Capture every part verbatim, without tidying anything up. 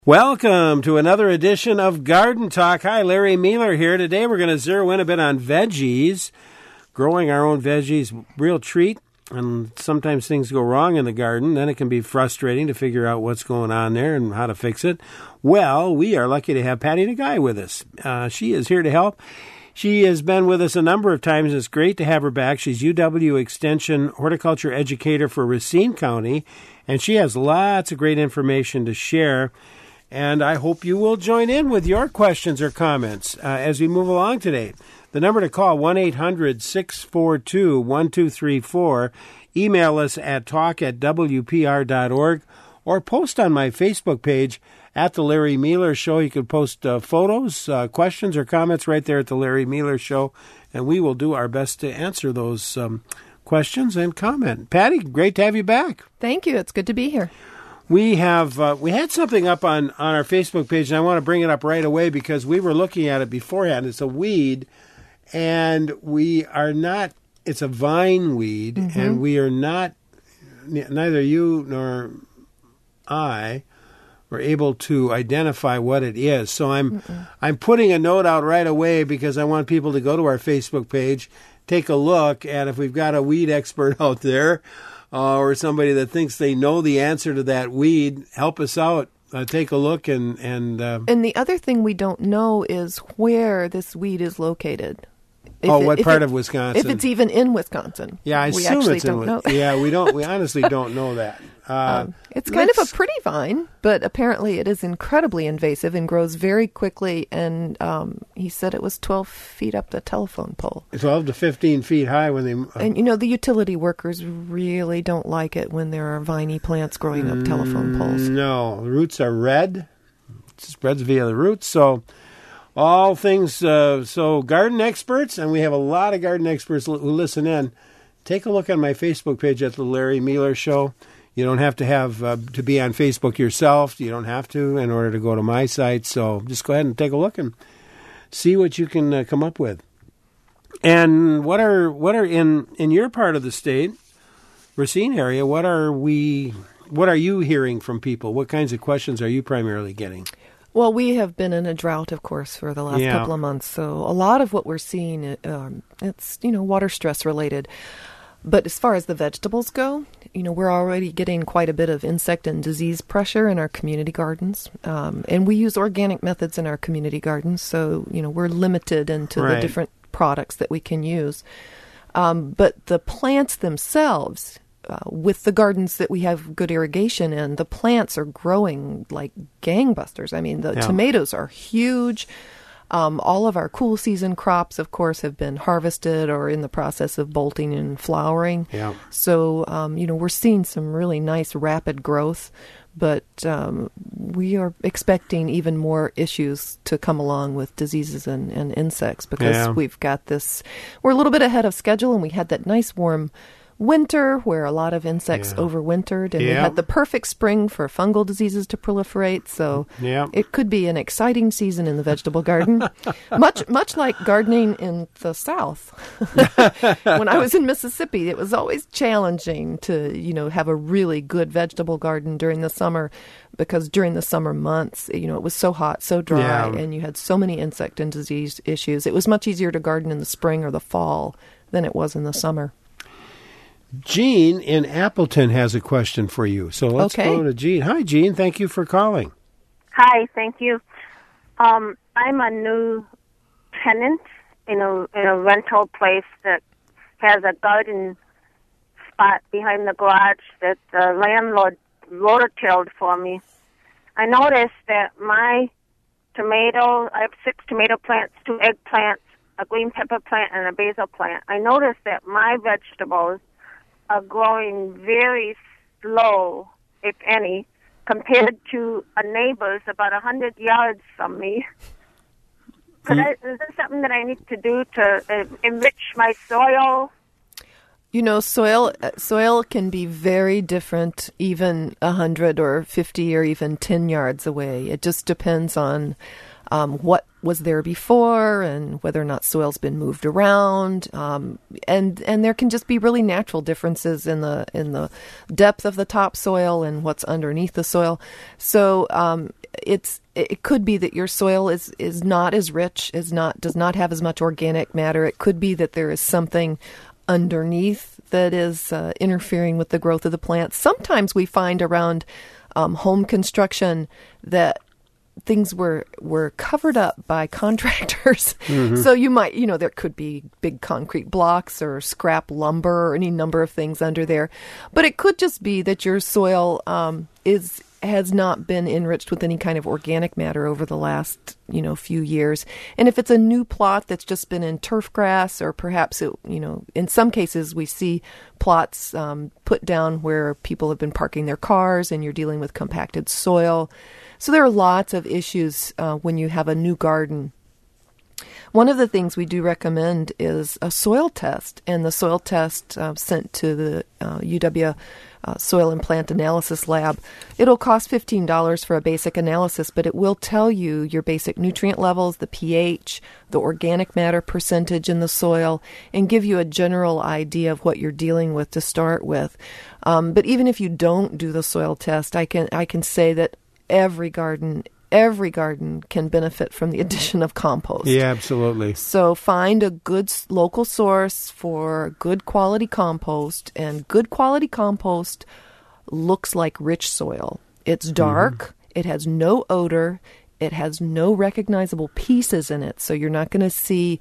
Welcome to another edition of Garden Talk. Hi, Larry Mueller here. Today we're going to zero in a bit on veggies. Growing our own veggies, real treat. And sometimes things go wrong in the garden. Then it can be frustrating to figure out what's going on there and how to fix it. Well, we are lucky to have Patty Nagai with us. Uh, she is here to help. She has been with us a number of times. It's great to have her back. She's U W Extension horticulture educator for Racine County, and she has lots of great information to share. And I hope you will join in with your questions or comments uh, as we move along today. The number to call, one eight hundred six four two one two three four. Email us at talk at w p r dot org or post on my Facebook page at The Larry Mueller Show. You can post uh, photos, uh, questions, or comments right there at The Larry Mueller Show, and we will do our best to answer those um, questions and comment. Patty, great to have you back. Thank you. It's good to be here. We have uh, we had something up on, on our Facebook page, and I want to bring it up right away because we were looking at it beforehand. It's a weed, and we are not, it's a vine weed, mm-hmm. and we are not, neither you nor I were able to identify what it is. So I'm Mm-mm. I'm putting a note out right away because I want people to go to our Facebook page, take a look, and if we've got a weed expert out there, Uh, or somebody that thinks they know the answer to that weed, help us out. Uh, take a look. And and, uh, and the other thing we don't know is where this weed is located. If oh, it, what part it, of Wisconsin? If it's even in Wisconsin. Yeah, I we assume actually it's don't in know. Yeah, we don't. We honestly don't know that. Uh, um, it's kind of a pretty vine, but apparently it is incredibly invasive and grows very quickly. And um, he said it was twelve feet up the telephone pole. twelve to fifteen feet high when they... Uh, and, you know, the utility workers really don't like it when there are viney plants growing up telephone poles. No, the roots are red. It spreads via the roots. So all things... Uh, so garden experts, and we have a lot of garden experts who listen in. Take a look on my Facebook page at The Larry Mueller Show. You don't have to have uh, to be on Facebook yourself. You don't have to in order to go to my site. So just go ahead and take a look and see what you can uh, come up with. And what are what are in, in your part of the state, Racine area? What are we? What are you hearing from people? What kinds of questions are you primarily getting? Well, we have been in a drought, of course, for the last yeah. couple of months. So a lot of what we're seeing, um, it's you know water stress related. But as far as the vegetables go, you know, we're already getting quite a bit of insect and disease pressure in our community gardens. Um, and we use organic methods in our community gardens. So, you know, we're limited into right. the different products that we can use. Um, but the plants themselves, uh, with the gardens that we have good irrigation in, the plants are growing like gangbusters. I mean, the yeah. tomatoes are huge. Um, all of our cool season crops, of course, have been harvested or in the process of bolting and flowering. Yeah. So, um, you know, we're seeing some really nice rapid growth, but um, we are expecting even more issues to come along with diseases and, and insects because yeah. we've got this, we're a little bit ahead of schedule, and we had that nice warm winter where a lot of insects yeah. overwintered, and yeah. we had the perfect spring for fungal diseases to proliferate. So yeah. it could be an exciting season in the vegetable garden, much much like gardening in the South. When I was in Mississippi, it was always challenging to you know have a really good vegetable garden during the summer because during the summer months, you know, it was so hot, so dry, yeah. and you had so many insect and disease issues. It was much easier to garden in the spring or the fall than it was in the summer. Jean in Appleton has a question for you. So let's okay. go to Jean. Hi, Jean. Thank you for calling. Hi, thank you. Um, I'm a new tenant in a in a rental place that has a garden spot behind the garage that the landlord rototilled for me. I noticed that my tomato, I have six tomato plants, two eggplants, a green pepper plant, and a basil plant. I noticed that my vegetables are growing very slow, if any, compared to a neighbor's about one hundred yards from me. Could mm. I, is there something that I need to do to uh, enrich my soil? You know, soil soil can be very different, even one hundred or fifty or even ten yards away. It just depends on um, what was there before and whether or not soil's been moved around. Um, and and there can just be really natural differences in the in the depth of the topsoil and what's underneath the soil. So um, it's it could be that your soil is, is not as rich, is not does not have as much organic matter. It could be that there is something underneath that is uh, interfering with the growth of the plants. Sometimes we find around um, home construction that things were were covered up by contractors. Mm-hmm. So you might, you know, there could be big concrete blocks or scrap lumber or any number of things under there. But it could just be that your soil um, is has not been enriched with any kind of organic matter over the last, you know, few years. And if it's a new plot that's just been in turf grass, or perhaps, it, you know, in some cases we see plots um, put down where people have been parking their cars and you're dealing with compacted soil. So there are lots of issues uh, when you have a new garden. One of the things we do recommend is a soil test, and the soil test uh, sent to the uh, U W uh, Soil and Plant Analysis Lab. It'll cost fifteen dollars for a basic analysis, but it will tell you your basic nutrient levels, the pH, the organic matter percentage in the soil, and give you a general idea of what you're dealing with to start with. Um, but even if you don't do the soil test, I can I can say that every garden Every garden can benefit from the addition of compost. Yeah, absolutely. So find a good local source for good quality compost, and good quality compost looks like rich soil. It's dark, mm-hmm. It has no odor, it has no recognizable pieces in it, so you're not going to see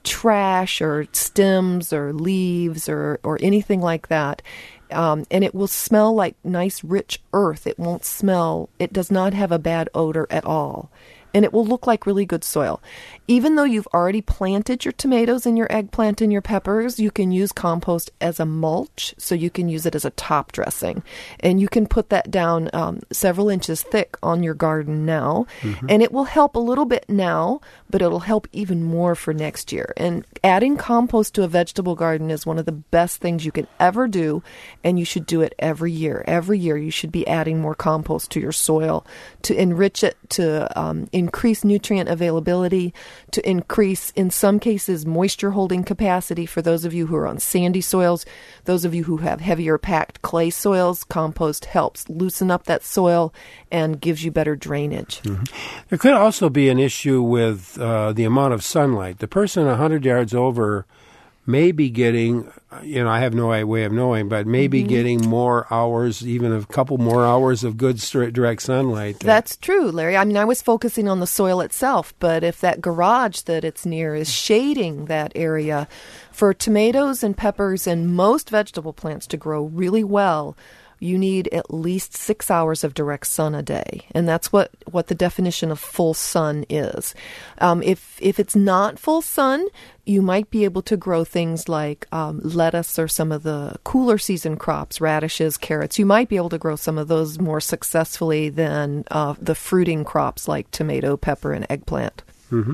trash or stems or leaves or, or anything like that. Um, and it will smell like nice, rich earth. It won't smell, it does not have a bad odor at all. And it will look like really good soil. Even though you've already planted your tomatoes and your eggplant and your peppers, you can use compost as a mulch, so you can use it as a top dressing. And you can put that down um, several inches thick on your garden now. Mm-hmm. And it will help a little bit now, but it'll help even more for next year. And adding compost to a vegetable garden is one of the best things you can ever do, and you should do it every year. Every year you should be adding more compost to your soil to enrich it, to um, increase nutrient availability, to increase, in some cases, moisture holding capacity for those of you who are on sandy soils. Those of you who have heavier packed clay soils, compost helps loosen up that soil and gives you better drainage. Mm-hmm. There could also be an issue with uh, the amount of sunlight. The person one hundred yards over may be getting, you know, I have no way of knowing, but maybe mm-hmm. getting more hours, even a couple more hours of good straight direct sunlight. That's true, Larry. I mean, I was focusing on the soil itself, but if that garage that it's near is shading that area, for tomatoes and peppers and most vegetable plants to grow really well, you need at least six hours of direct sun a day. And that's what, what the definition of full sun is. Um, if if it's not full sun, you might be able to grow things like um, lettuce or some of the cooler season crops, radishes, carrots. You might be able to grow some of those more successfully than uh, the fruiting crops like tomato, pepper, and eggplant. Mm-hmm.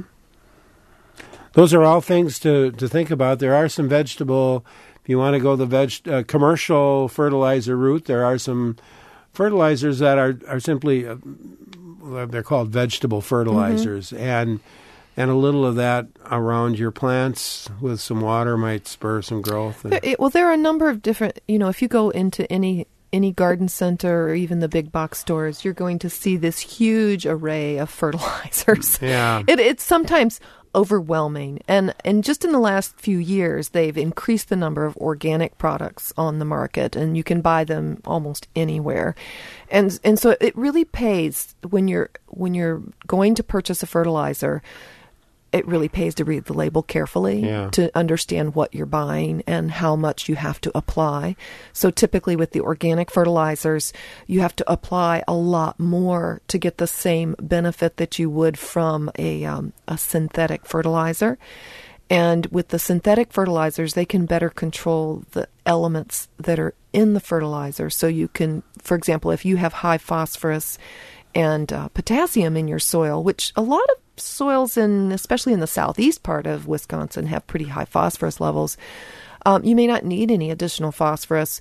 Those are all things to, to think about. There are some vegetable... If you want to go the veg, uh, commercial fertilizer route, there are some fertilizers that are, are simply, uh, they're called vegetable fertilizers. Mm-hmm. And and a little of that around your plants with some water might spur some growth. And it, well, there are a number of different, you know, if you go into any any garden center or even the big box stores, you're going to see this huge array of fertilizers. Yeah. It, it's sometimes overwhelming. And and just in the last few years, they've increased the number of organic products on the market, and you can buy them almost anywhere. And and so it really pays when you're when you're going to purchase a fertilizer. It really pays to read the label carefully, yeah. to understand what you're buying and how much you have to apply. So typically with the organic fertilizers, you have to apply a lot more to get the same benefit that you would from a, um, a synthetic fertilizer. And with the synthetic fertilizers, they can better control the elements that are in the fertilizer. So you can, for example, if you have high phosphorus and uh, potassium in your soil, which a lot of soils, in especially in the southeast part of Wisconsin, have pretty high phosphorus levels. Um, you may not need any additional phosphorus,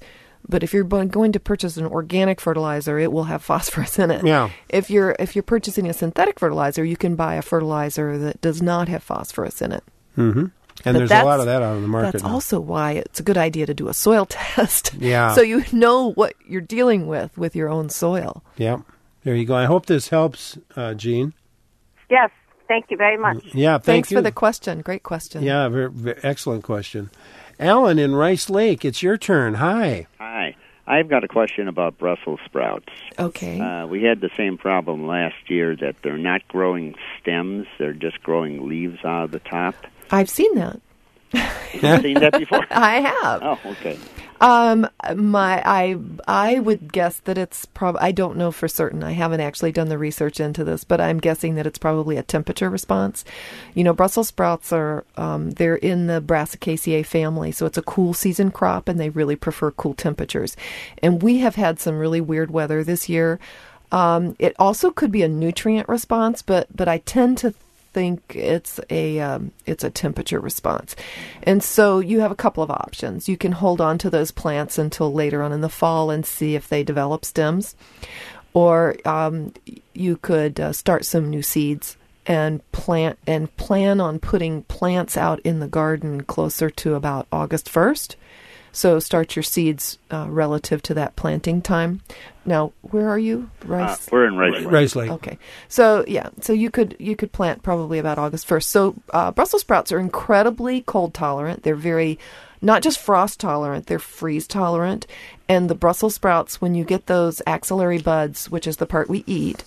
But if you're bo- going to purchase an organic fertilizer, it will have phosphorus in it. Yeah. If you're if you're purchasing a synthetic fertilizer, you can buy a fertilizer that does not have phosphorus in it. Mm-hmm. And But there's a that's- lot of that out on the market That's now. also why it's a good idea to do a soil test. Yeah. So you know what you're dealing with with your own soil. Yeah. There you go. I hope this helps, uh, Jean. Yes, thank you very much. Yeah, thank Thanks you. for the question. Great question. Yeah, very, very excellent question. Alan in Rice Lake, it's your turn. Hi. Hi. I've got a question about Brussels sprouts. Okay. Uh, we had the same problem last year that they're not growing stems, they're just growing leaves out of the top. I've seen that. Have you seen that before? I have. Oh, okay. Um, my, I, I would guess that it's prob. I don't know for certain. I haven't actually done the research into this, but I'm guessing that it's probably a temperature response. You know, Brussels sprouts are, um, they're in the Brassicaceae family, so it's a cool season crop, and they really prefer cool temperatures. And we have had some really weird weather this year. Um, it also could be a nutrient response, but, but I tend to think it's a um, it's a temperature response. And so you have a couple of options. You can hold on to those plants until later on in the fall and see if they develop stems, or um, you could uh, start some new seeds and plant and plan on putting plants out in the garden closer to about August first. So start your seeds uh, relative to that planting time. Now, where are you? Rice. Uh, we're in Rice Lake. Rice Lake. Okay, so yeah, so you could you could plant probably about August first. So uh, Brussels sprouts are incredibly cold tolerant. They're very not just frost tolerant; they're freeze tolerant. And the Brussels sprouts, when you get those axillary buds, which is the part we eat,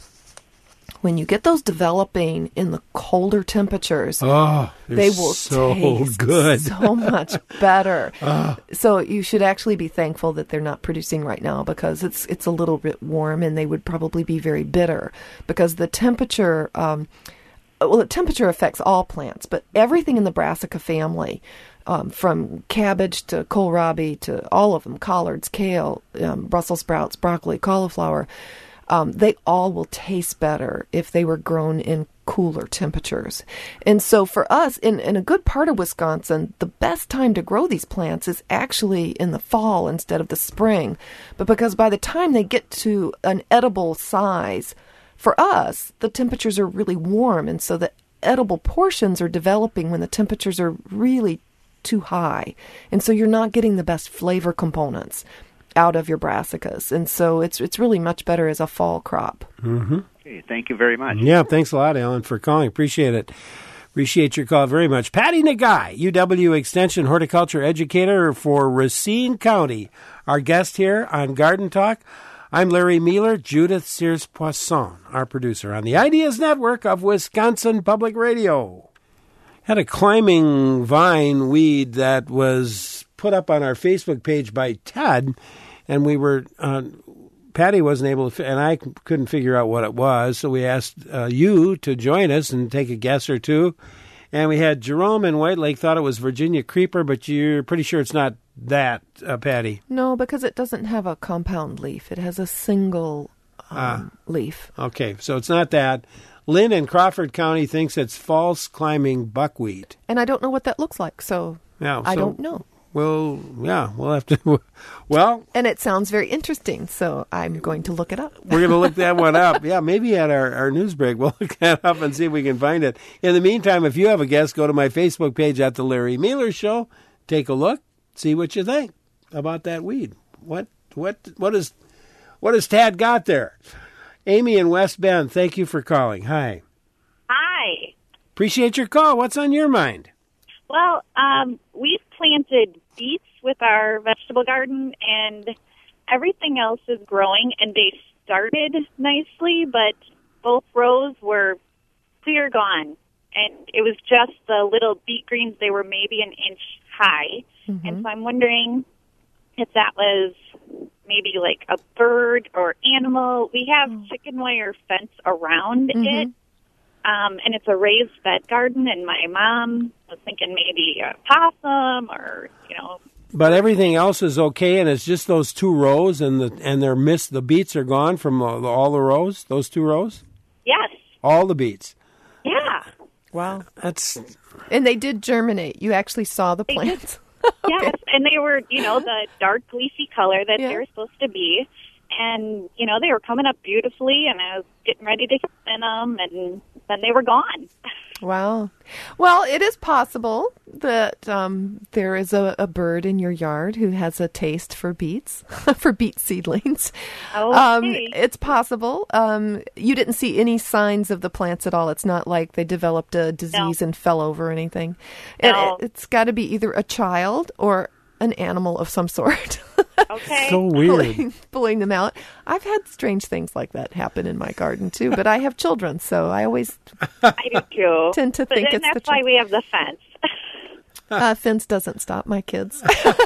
when you get those developing in the colder temperatures, Oh, they will so taste good. so much better. So you should actually be thankful that they're not producing right now, because it's it's a little bit warm, and they would probably be very bitter, because the temperature, um, well, the temperature affects all plants, but everything in the Brassica family, um, from cabbage to kohlrabi to all of them, collards, kale, um, Brussels sprouts, broccoli, cauliflower, Um, they all will taste better if they were grown in cooler temperatures. And so for us, in, in a good part of Wisconsin, the best time to grow these plants is actually in the fall instead of the spring. But because by the time they get to an edible size, for us, the temperatures are really warm. And so the edible portions are developing when the temperatures are really too high. And so you're not getting the best flavor components out of your brassicas, and so it's it's really much better as a fall crop. Mm-hmm. Okay, thank you very much. Yeah, thanks a lot, Alan, for calling. Appreciate it. Appreciate your call very much. Patty Nagai, U W Extension horticulture educator for Racine County, our guest here on Garden Talk. I'm Larry Mealer, Judith Sears-Poisson, our producer on the Ideas Network of Wisconsin Public Radio. Had a climbing vine weed that was put up on our Facebook page by Ted, and we were, uh, Patty wasn't able to, and I couldn't figure out what it was, so we asked uh, you to join us and take a guess or two. And we had Jerome in White Lake thought it was Virginia creeper, but you're pretty sure it's not that, uh, Patty. No, because it doesn't have a compound leaf. It has a single um, Ah. leaf. Okay, so it's not that. Lynn in Crawford County thinks it's false climbing buckwheat. And I don't know what that looks like, so Yeah, I so- don't know. Well, yeah, we'll have to. Well, And it sounds very interesting, so I'm going to look it up. we're going to look that one up. Yeah, maybe at our, our news break, we'll look that up and see if we can find it. In the meantime, if you have a guess, go to my Facebook page at The Larry Mealer Show. Take a look, see what you think about that weed. What what what is what has Tad got there? Amy in West Bend, thank you for calling. Hi. Hi. Appreciate your call. What's on your mind? Well, um, we've planted beets with our vegetable garden, and everything else is growing, and they started nicely, but both rows were clear gone. And it was just the little beet greens. They were maybe an inch high. Mm-hmm. And so I'm wondering if that was maybe like a bird or animal. We have Oh. chicken wire fence around Mhm. it. Um, and it's a raised bed garden, and my mom was thinking maybe a possum or, you know. But everything else is okay, and it's just those two rows, and the and they're missed. The beets are gone from all the, all the rows. Those two rows, Yes. all the beets. Yeah. Wow. That's And they did germinate. You actually saw the They plants. Yes, and they were, you know, the dark leafy color that Yeah. they were supposed to be. And, you know, they were coming up beautifully, and I was getting ready to spin them, and then they were gone. Wow. Well, it is possible that um, there is a, a bird in your yard who has a taste for beets, for beet seedlings. Okay. Um, it's possible. Um, you didn't see any signs of the plants at all. It's not like they developed a disease No. and fell over or anything. And No. it, it's got to be either a child or an animal of some sort. Okay. So weird. pulling, pulling them out. I've had strange things like that happen in my garden too, but I have children, so I always I do too. tend to but think then it's the that's why child. we have the fence. Uh, fence doesn't stop my kids.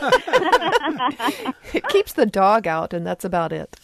It keeps the dog out, and that's about it.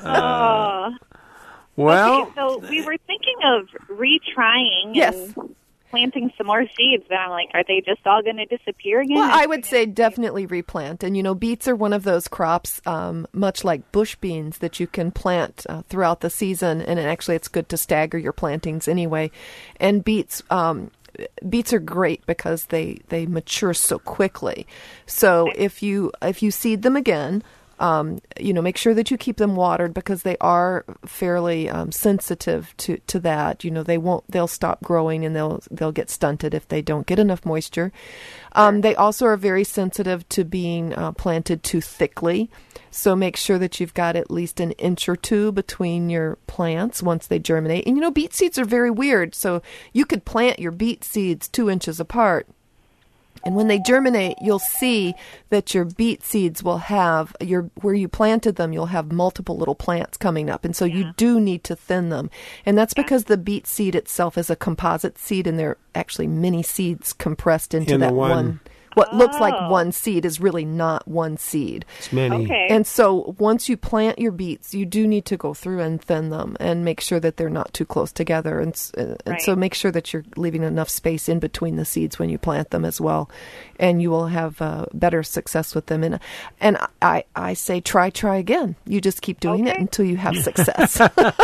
Oh. Well, Okay, so we were thinking of retrying Yes. and planting some more seeds, but I'm like, are they just all going to disappear again? Well, I would say definitely replant. And, you know, beets are one of those crops, um, much like bush beans, that you can plant uh, throughout the season. And actually, it's good to stagger your plantings anyway. And beets, um, beets are great because they, they mature so quickly. So if you if you seed them again, Um, you know, make sure that you keep them watered because they are fairly um, sensitive to, to that. You know, they won't, they'll stop growing and they'll they'll get stunted if they don't get enough moisture. Um, they also are very sensitive to being uh, planted too thickly. So make sure that you've got at least an inch or two between your plants once they germinate. And you know, beet seeds are very weird. So you could plant your beet seeds two inches apart. And when they germinate, you'll see that your beet seeds will have, your where you planted them, you'll have multiple little plants coming up. And so you do need to thin them. And that's because the beet seed itself is a composite seed, and they're actually many seeds compressed into In the that one. one. What looks like Oh. one seed is really not one seed. it's many. Okay. And so once you plant your beets, you do need to go through and thin them and make sure that they're not too close together. And, s- uh, and so Right. make sure that you're leaving enough space in between the seeds when you plant them as well. And you will have uh, better success with them. And and I, I say try, try again. You just keep doing it Okay. until you have success.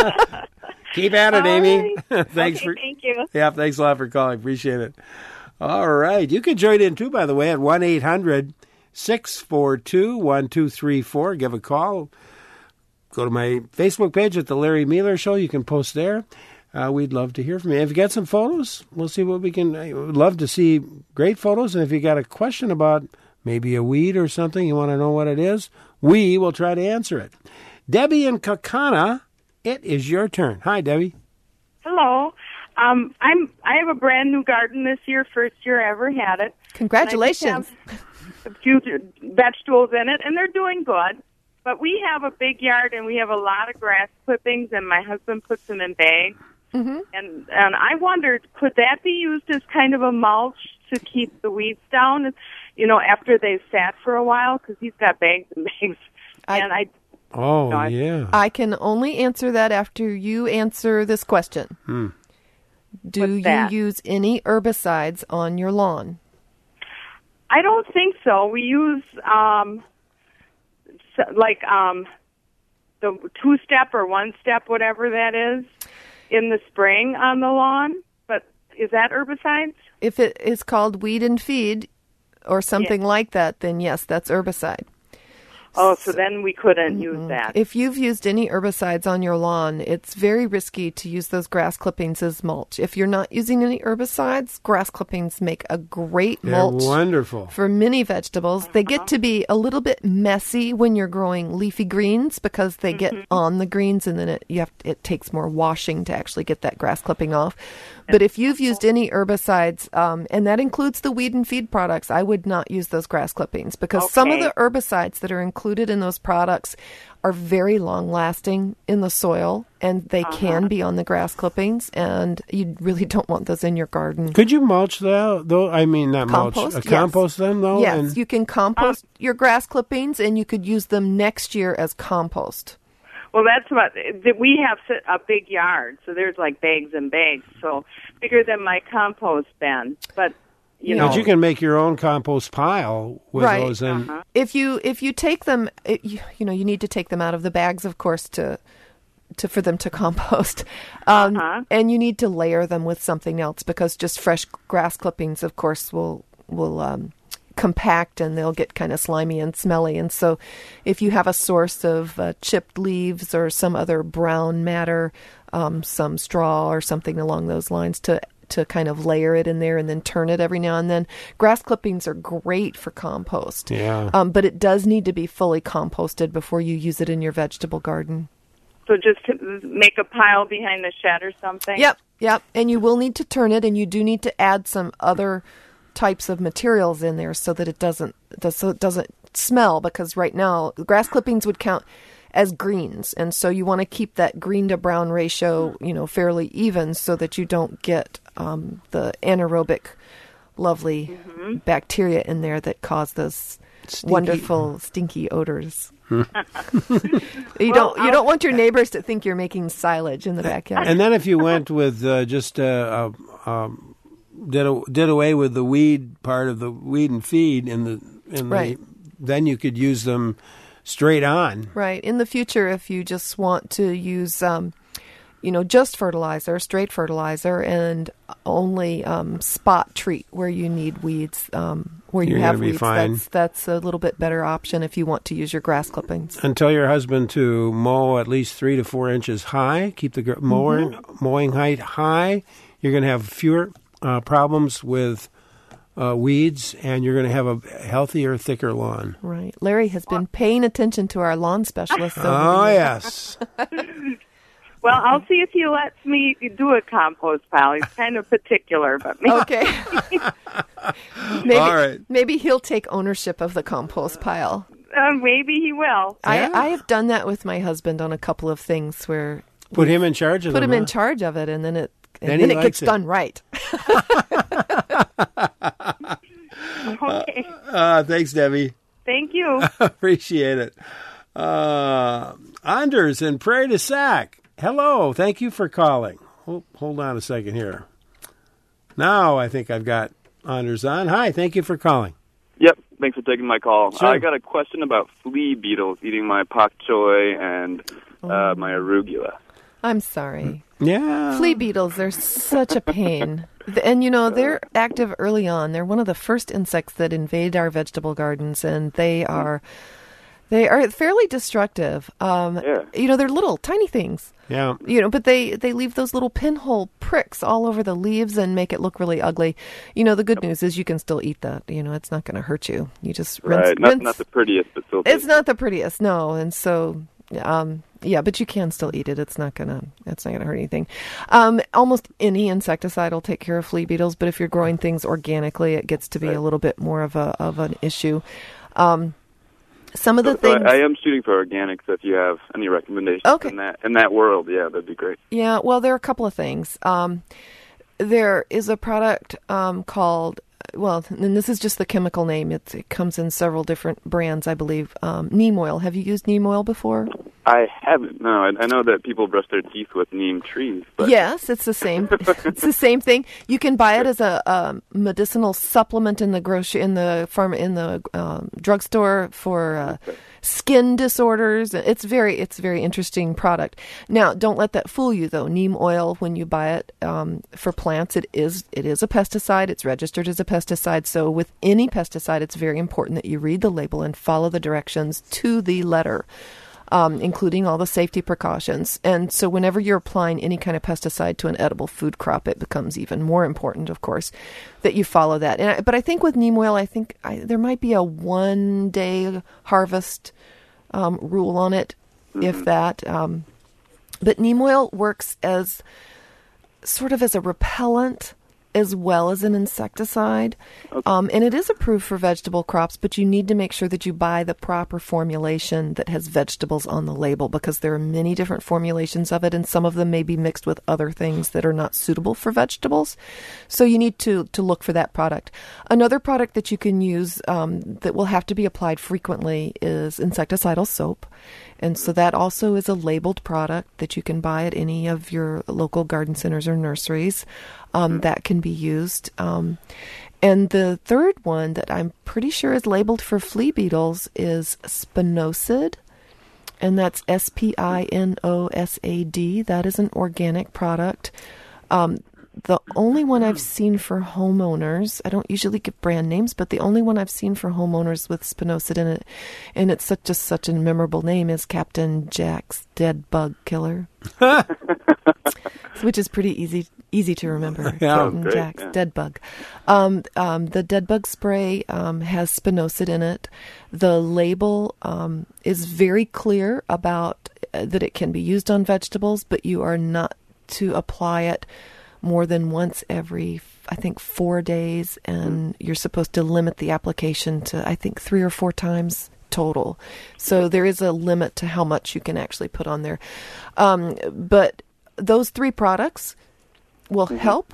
Keep at it, All Amy. right. Thanks Okay, for thank you. Yeah, thanks a lot for calling. Appreciate it. All right. You can join in too, by the way, at one eight hundred six four two one two three four. Give a call. Go to my Facebook page at The Larry Mealer Show. You can post there. Uh, we'd love to hear from you. If you got some photos, we'll see what we can. I would love to see great photos. And if you got a question about maybe a weed or something, you want to know what it is, we will try to answer it. Debbie in Kakana, it is your turn. Hi, Debbie. Hello. Um, I'm. I have a brand new garden this year. First year I ever had it. Congratulations. And I just have a few vegetables in it, and they're doing good. But we have a big yard, and we have a lot of grass clippings, and my husband puts them in bags. Mm-hmm. And and I wondered, could that be used as kind of a mulch to keep the weeds down? You know, after they've sat for a while, because he's got bags and bags. I- and I. Oh, No, I- yeah. I can only answer that after you answer this question. Hmm. Do What's you that? use any herbicides on your lawn? I don't think so. We use um, so, like um, the two-step or one-step, whatever that is, in the spring on the lawn. But is that herbicides? If it is called weed and feed or something like that, then yes, that's herbicide. Oh, so then we couldn't use that. If you've used any herbicides on your lawn, it's very risky to use those grass clippings as mulch. If you're not using any herbicides, grass clippings make a great They're mulch wonderful. for many vegetables. They get to be a little bit messy when you're growing leafy greens because they get on the greens, and then it you have it takes more washing to actually get that grass clipping off. But if you've used any herbicides, um, and that includes the weed and feed products, I would not use those grass clippings because some of Okay. the herbicides that are included in those products are very long lasting in the soil, and they can be on the grass clippings, and you really don't want those in your garden. Could you mulch though? Though I mean, not Compost, mulch. Uh, yes. compost them though. Yes, And you can compost your grass clippings, and you could use them next year as compost. Well, that's what that we have a big yard, so there's like bags and bags, so bigger than my compost bin. But you know, But you can make your own compost pile with Right. those. And If you if you take them, it, you, you know, you need to take them out of the bags, of course, to to for them to compost, um, Uh-huh. and you need to layer them with something else because just fresh grass clippings, of course, will will um, compact and they'll get kind of slimy and smelly. And so if you have a source of uh, chipped leaves or some other brown matter, um, some straw or something along those lines to to kind of layer it in there and then turn it every now and then. Grass clippings are great for compost. Yeah. Um, but it does need to be fully composted before you use it in your vegetable garden. So just to make a pile behind the shed or something? Yep, yep. And you will need to turn it, and you do need to add some other types of materials in there so that it doesn't so it doesn't smell, because right now grass clippings would count as greens, and so you want to keep that green to brown ratio, you know, fairly even so that you don't get um, the anaerobic, lovely mm-hmm. bacteria in there that cause those stinky. wonderful stinky odors. you well, don't you I'll, don't want your neighbors to think you're making silage in the backyard. And then if you went with uh, just uh, uh, um, did a, did away with the weed part of the weed and feed in the in right. the, then you could use them straight on. Right. In the future, if you just want to use, um, you know, just fertilizer, straight fertilizer, and only um, spot treat where you need weeds, um, where you You're have gonna be weeds, fine. that's that's a little bit better option if you want to use your grass clippings. And tell your husband to mow at least three to four inches high. Keep the gr- mowing Mm-hmm. mowing height high. You're going to have fewer uh, problems with Uh, weeds, and you're going to have a healthier, thicker lawn. Right. Larry has been paying attention to our lawn specialist. over Oh, the years. yes. well, I'll see if he lets me do a compost pile. He's kind of particular, but maybe. Okay. maybe, All right. maybe he'll take ownership of the compost pile. Uh, maybe he will. Yeah. I, I have done that with my husband on a couple of things where Put him in charge of put them, him in huh? charge of it, and then it and Then then, he it likes gets it. done right. Okay. Uh, thanks, Debbie. Thank you. Appreciate it. Uh, Anders in Prairie du Sac. Hello. Thank you for calling. Oh, hold on a second here. Now I think I've got Anders on. Hi. Thank you for calling. Yep. Thanks for taking my call. Sure. I got a question about flea beetles eating my pak choi and uh, my arugula. I'm sorry. Yeah. Flea beetles, they're such a pain. And, you know, they're active early on. They're one of the first insects that invade our vegetable gardens, and they are they are fairly destructive. Um, Yeah. You know, they're little, tiny things. Yeah. You know, but they, they leave those little pinhole pricks all over the leaves and make it look really ugly. You know, the good news is you can still eat that. You know, it's not going to hurt you. You just rinse. Right. Not, rinse. not the prettiest, but still. It's not the prettiest, no. And so, um, yeah, but you can still eat it. It's not gonna. It's not gonna hurt anything. Um, almost any insecticide will take care of flea beetles, but if you're growing things organically, it gets to be Right. a little bit more of a of an issue. Um, some of the So, so things. I, I am shooting for organic, so if you have any recommendations Okay. in that in that world, yeah, that'd be great. Yeah, well, there are a couple of things. Um, there is a product um, called, well, and this is just the chemical name. It's, it comes in several different brands, I believe. Um, neem oil. Have you used neem oil before? I haven't. No, I, I know that people brush their teeth with neem trees, but Yes, it's the same. It's the same thing. You can buy it as a, a medicinal supplement in the grocery in the farm in the um, drugstore for uh, skin disorders. It's very it's a very interesting product. Now, don't let that fool you though. Neem oil, when you buy it um, for plants, it is it is a pesticide. It's registered as a pesticide. So with any pesticide, it's very important that you read the label and follow the directions to the letter. Um, including all the safety precautions. And so whenever you're applying any kind of pesticide to an edible food crop, it becomes even more important, of course, that you follow that. And I, but I think with neem oil, I think I, there might be a one-day harvest um, rule on it, mm-hmm. if that. Um, but neem oil works as sort of as a repellent as well as an insecticide. Okay. Um, and it is approved for vegetable crops, but you need to make sure that you buy the proper formulation that has vegetables on the label, because there are many different formulations of it, and some of them may be mixed with other things that are not suitable for vegetables. So you need to, to look for that product. Another product that you can use um, that will have to be applied frequently is insecticidal soap. And so that also is a labeled product that you can buy at any of your local garden centers or nurseries. Um, that can be used. Um, and the third one that I'm pretty sure is labeled for flea beetles is Spinosad. And that's S P I N O S A D. That is an organic product. Um, the only one I've seen for homeowners, I don't usually give brand names, but the only one I've seen for homeowners with spinosad in it, and it's such, just such a memorable name, is Captain Jack's Dead Bug Killer, which is pretty easy easy to remember. Yeah. Captain Great, Jack's yeah. Dead Bug. Um, um, the Dead Bug spray um, has spinosad in it. The label um, is very clear about uh, that it can be used on vegetables, but you are not to apply it more than once every, I think, four days, and you're supposed to limit the application to, I think, three or four times total. So there is a limit to how much you can actually put on there. Um, but those three products will help.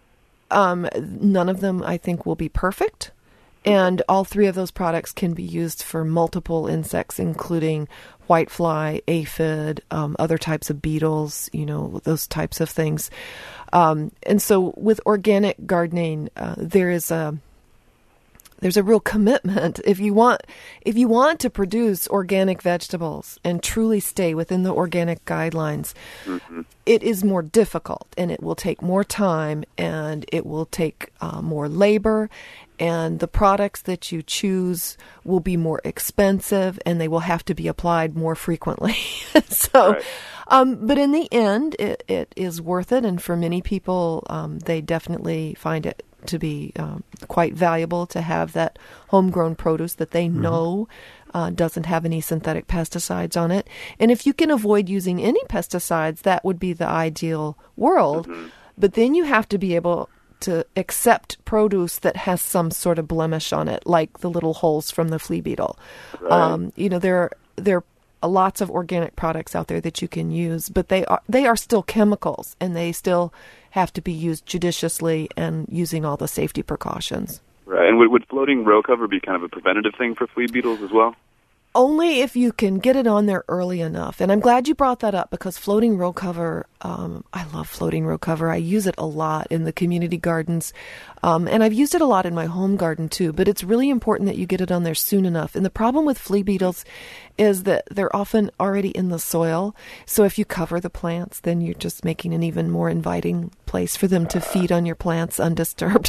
Um, none of them, I think, will be perfect. And all three of those products can be used for multiple insects, including whitefly, aphid, um, other types of beetles, you know, those types of things. Um, and so with organic gardening, uh, there is a there's a real commitment. If you want, if you want to produce organic vegetables and truly stay within the organic guidelines, mm-hmm. it is more difficult, and it will take more time, and it will take uh, more labor, and the products that you choose will be more expensive, and they will have to be applied more frequently. so, Right. um, but in the end, it, it is worth it, and for many people, um, they definitely find it to be um, quite valuable to have that homegrown produce that they know uh, doesn't have any synthetic pesticides on it. And if you can avoid using any pesticides, that would be the ideal world. Mm-hmm. But then you have to be able to accept produce that has some sort of blemish on it, like the little holes from the flea beetle. Right. Um, you know, there there are lots of organic products out there that you can use, but they are they are still chemicals, and they still have to be used judiciously and using all the safety precautions. Right. And would, would floating row cover be kind of a preventative thing for flea beetles as well? Only if you can get it on there early enough. And I'm glad you brought that up, because floating row cover, um, I love floating row cover. I use it a lot in the community gardens. Um, and I've used it a lot in my home garden too. But it's really important that you get it on there soon enough. And the problem with flea beetles is that they're often already in the soil. So if you cover the plants, then you're just making an even more inviting place for them to feed on your plants undisturbed.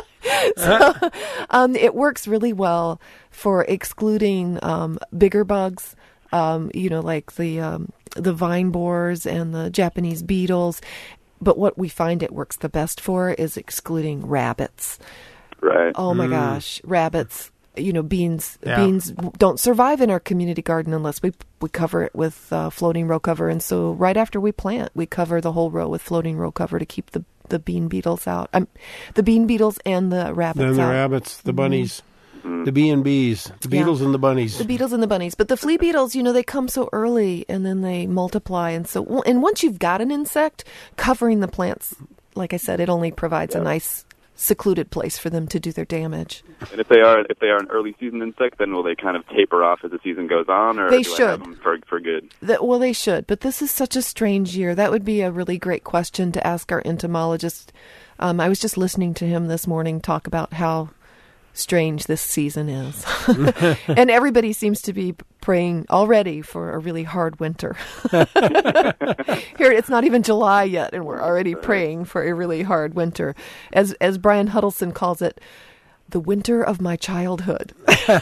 So, um, it works really well for excluding um, bigger bugs, um, you know, like the um, the vine borers and the Japanese beetles. But what we find it works the best for is excluding rabbits. Right. Oh my Mm. gosh, rabbits! You know, beans Yeah. beans don't survive in our community garden unless we we cover it with uh, floating row cover. And so right after we plant, we cover the whole row with floating row cover to keep the the bean beetles out. Um, the bean beetles and the rabbits Then the out. rabbits, the bunnies, Mm-hmm. the bee and bees, the Yeah. beetles and the bunnies. The beetles and the bunnies. But the flea beetles, you know, they come so early and then they multiply. And so, and once you've got an insect, covering the plants, like I said, it only provides Yeah. a nice secluded place for them to do their damage. And if they are if they are an early season insect, then will they kind of taper off as the season goes on, or They do I should. have them for for good? That, well, they should, but this is such a strange year. That would be a really great question to ask our entomologist. Um, I was just listening to him this morning talk about how strange this season is. And everybody seems to be praying already for a really hard winter. Here, it's not even July yet, and we're already praying for a really hard winter. As, as Brian Huddleston calls it, the winter of my childhood.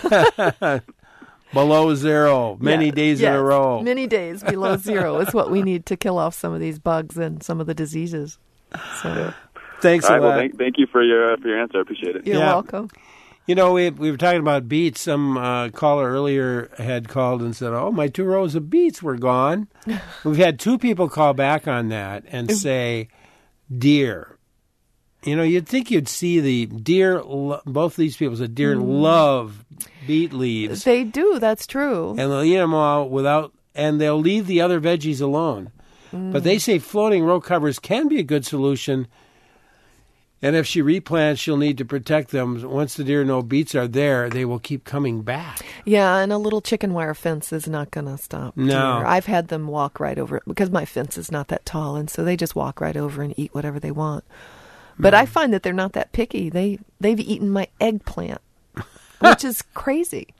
Below zero, many Yeah, days in yes, a row. Many days below zero is what we need to kill off some of these bugs and some of the diseases. So Thanks All a right. lot. Well, thank, thank you for your uh, for your answer. I appreciate it. you're Yeah. welcome. You know, we we were talking about beets. Some uh, caller earlier had called and said, "Oh, my two rows of beets were gone." We've had two people call back on that and say, "Deer." You know, you'd think you'd see the deer. Lo- both of these people said deer love beet leaves, They do. That's true. and they'll eat them all without, and they'll leave the other veggies alone. But they say floating row covers can be a good solution. And if she replants, she'll need to protect them. Once the deer know beets are there, they will keep coming back. Yeah, and a little chicken wire fence is not going to stop. No. deer. I've had them walk right over it because my fence is not that tall, and so they just walk right over and eat whatever they want. But I find that they're not that picky. They they've eaten my eggplant, which is crazy.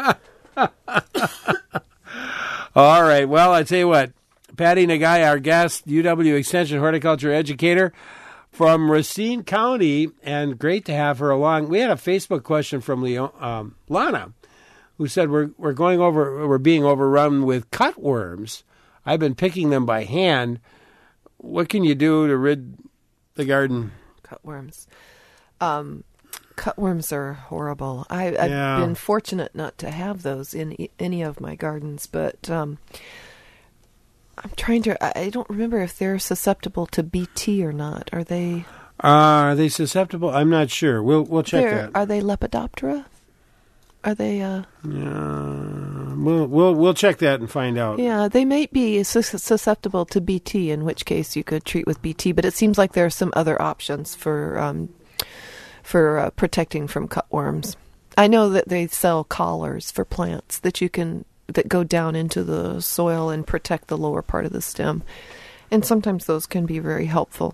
All right. Well, I tell you what, Patty Nagai, our guest, U W Extension horticulture educator, from Racine County, and great to have her along. We had a Facebook question from Leo, um, Lana, who said we're we're going over we're being overrun with cutworms. I've been picking them by hand. What can you do to rid the garden? Cutworms. Um, cutworms are horrible. I, I've Yeah. been fortunate not to have those in e- any of my gardens, but um, I'm trying to. I I don't remember if they're susceptible to B T or not. Are they? Uh, are they susceptible? I'm not sure. We'll we'll check they're- that. Are they Lepidoptera? Are they? Uh, Uh, we'll we'll we'll check that and find out. yeah, they may be sus- susceptible to B T. In which case, you could treat with B T. But it seems like there are some other options for um, for uh, protecting from cutworms. I know that they sell collars for plants that you can that go down into the soil and protect the lower part of the stem, and sometimes those can be very helpful.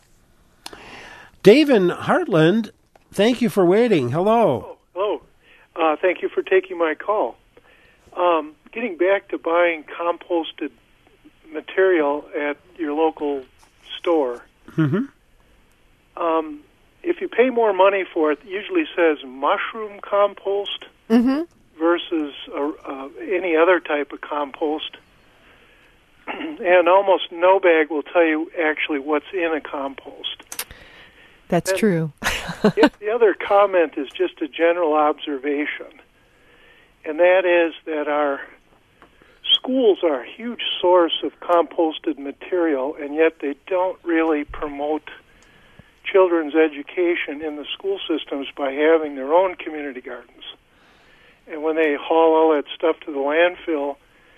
Dave in Heartland, thank you for waiting. Hello. Hello. Uh, thank you for taking my call. Um, getting back to buying composted material at your local store, Mm-hmm. um, if you pay more money for it, it usually says mushroom compost Mm-hmm. versus uh, uh, any other type of compost. And almost no bag will tell you actually what's in a compost. That's And- true. Yet the other comment is just a general observation, and that is that our schools are a huge source of composted material, and yet they don't really promote children's education in the school systems by having their own community gardens. And when they haul all that stuff to the landfill,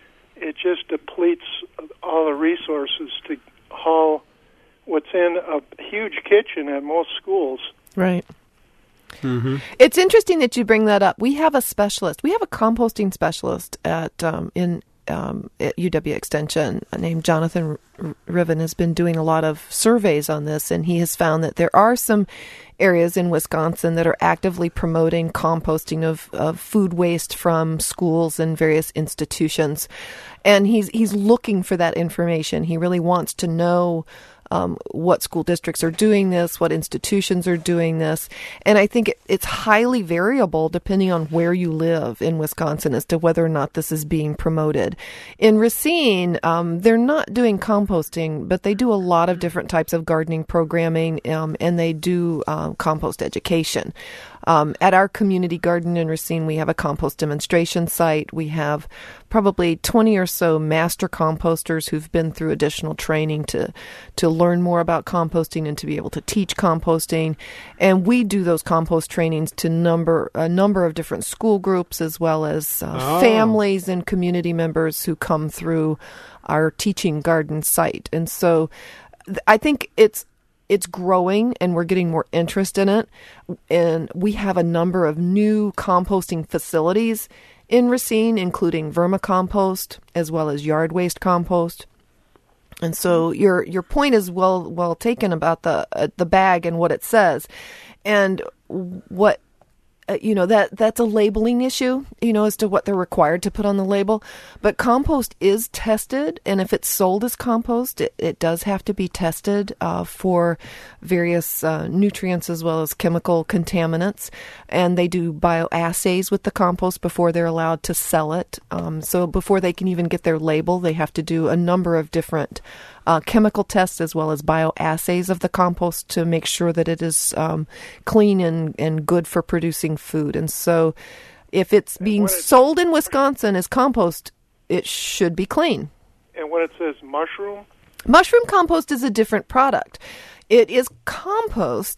it just depletes all the resources to haul what's in a huge kitchen at most schools. Right. Mm-hmm. It's interesting that you bring that up. We have a specialist. We have a composting specialist at um, in um, at U W Extension named Jonathan R- Riven has been doing a lot of surveys on this, and he has found that there are some areas in Wisconsin that are actively promoting composting of, of food waste from schools and various institutions. And he's he's looking for that information. He really wants to know Um, what school districts are doing this, what institutions are doing this. And I think it, it's highly variable depending on where you live in Wisconsin as to whether or not this is being promoted. In Racine, um, they're not doing composting, but they do a lot of different types of gardening programming, um, and they do um, compost education. Um, at our community garden in Racine, we have a compost demonstration site. We have probably twenty or so master composters who've been through additional training to to learn more about composting and to be able to teach composting. And we do those compost trainings to number a number of different school groups as well as uh, Oh. families and community members who come through our teaching garden site. And so th- I think it's It's growing, and we're getting more interest in it. And we have a number of new composting facilities in Racine, including vermicompost as well as yard waste compost. And so your your point is well well taken about the uh, the bag and what it says, and what. Uh, you know, that that's a labeling issue, you know, as to what they're required to put on the label. But compost is tested, and if it's sold as compost, it, it does have to be tested uh, for various uh, nutrients as well as chemical contaminants. And they do bioassays with the compost before they're allowed to sell it. Um, so before they can even get their label, they have to do a number of different Uh, chemical tests as well as bioassays of the compost to make sure that it is um, clean and, and good for producing food. And so if it's being when it- sold in Wisconsin as compost, it should be clean. And when it says mushroom, Mushroom compost is a different product. It is compost,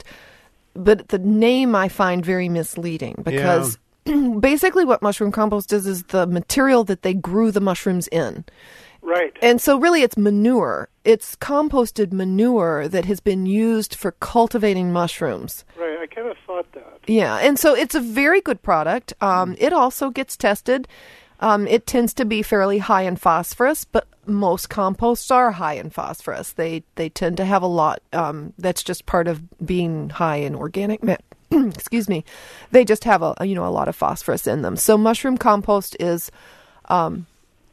but the name I find very misleading because basically what mushroom compost is is the material that they grew the mushrooms in. right? And so really it's manure. It's composted manure that has been used for cultivating mushrooms. Right, I kind of thought that. Yeah, and so it's a very good product. Um, it also gets tested. Um, it tends to be fairly high in phosphorus, but most composts are high in phosphorus. They they tend to have a lot. Um, that's just part of being high in organic matter. Excuse me. They just have a you know a lot of phosphorus in them. So mushroom compost is um,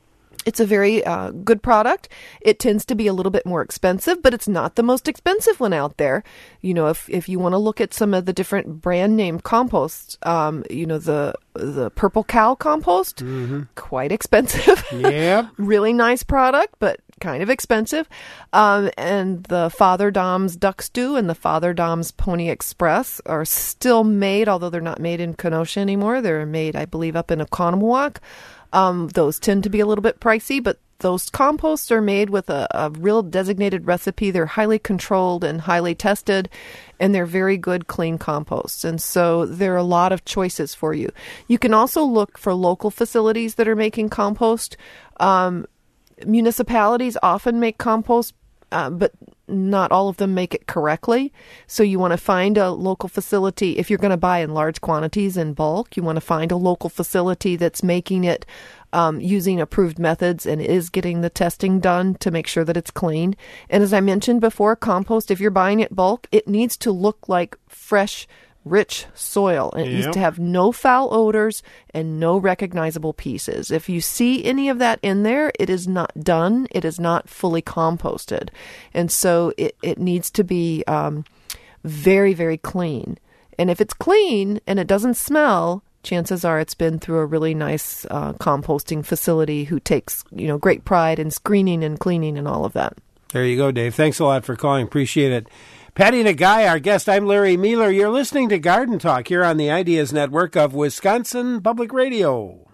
It's a very uh, good product. It tends to be a little bit more expensive, but it's not the most expensive one out there. You know, if if you want to look at some of the different brand name composts, um, you know, the the Purple Cow compost, mm-hmm. quite expensive. Yep. Really nice product, but kind of expensive. Um, and the Father Dom's Duck Stew and the Father Dom's Pony Express are still made, although they're not made in Kenosha anymore. They're made, I believe, up in Oconomowoc. Um, those tend to be a little bit pricey, but those composts are made with a, a real designated recipe. They're highly controlled and highly tested, and they're very good, clean composts. And so there are a lot of choices for you. You can also look for local facilities that are making compost. Um, municipalities often make compost, uh, but not all of them make it correctly. So you want to find a local facility. If you're going to buy in large quantities in bulk, you want to find a local facility that's making it um, using approved methods and is getting the testing done to make sure that it's clean. And as I mentioned before, compost, if you're buying it bulk, it needs to look like fresh, rich soil. And it Yep. needs to have no foul odors and no recognizable pieces. If you see any of that in there, it is not done. It is not fully composted. And so it, it needs to be um, very, very clean. And if it's clean and it doesn't smell, chances are it's been through a really nice uh, composting facility who takes, you know, great pride in screening and cleaning and all of that. There you go, Dave. Thanks a lot for calling. Appreciate it. Patty Nagai, our guest. I'm Larry Mealer. You're listening to Garden Talk here on the Ideas Network of Wisconsin Public Radio.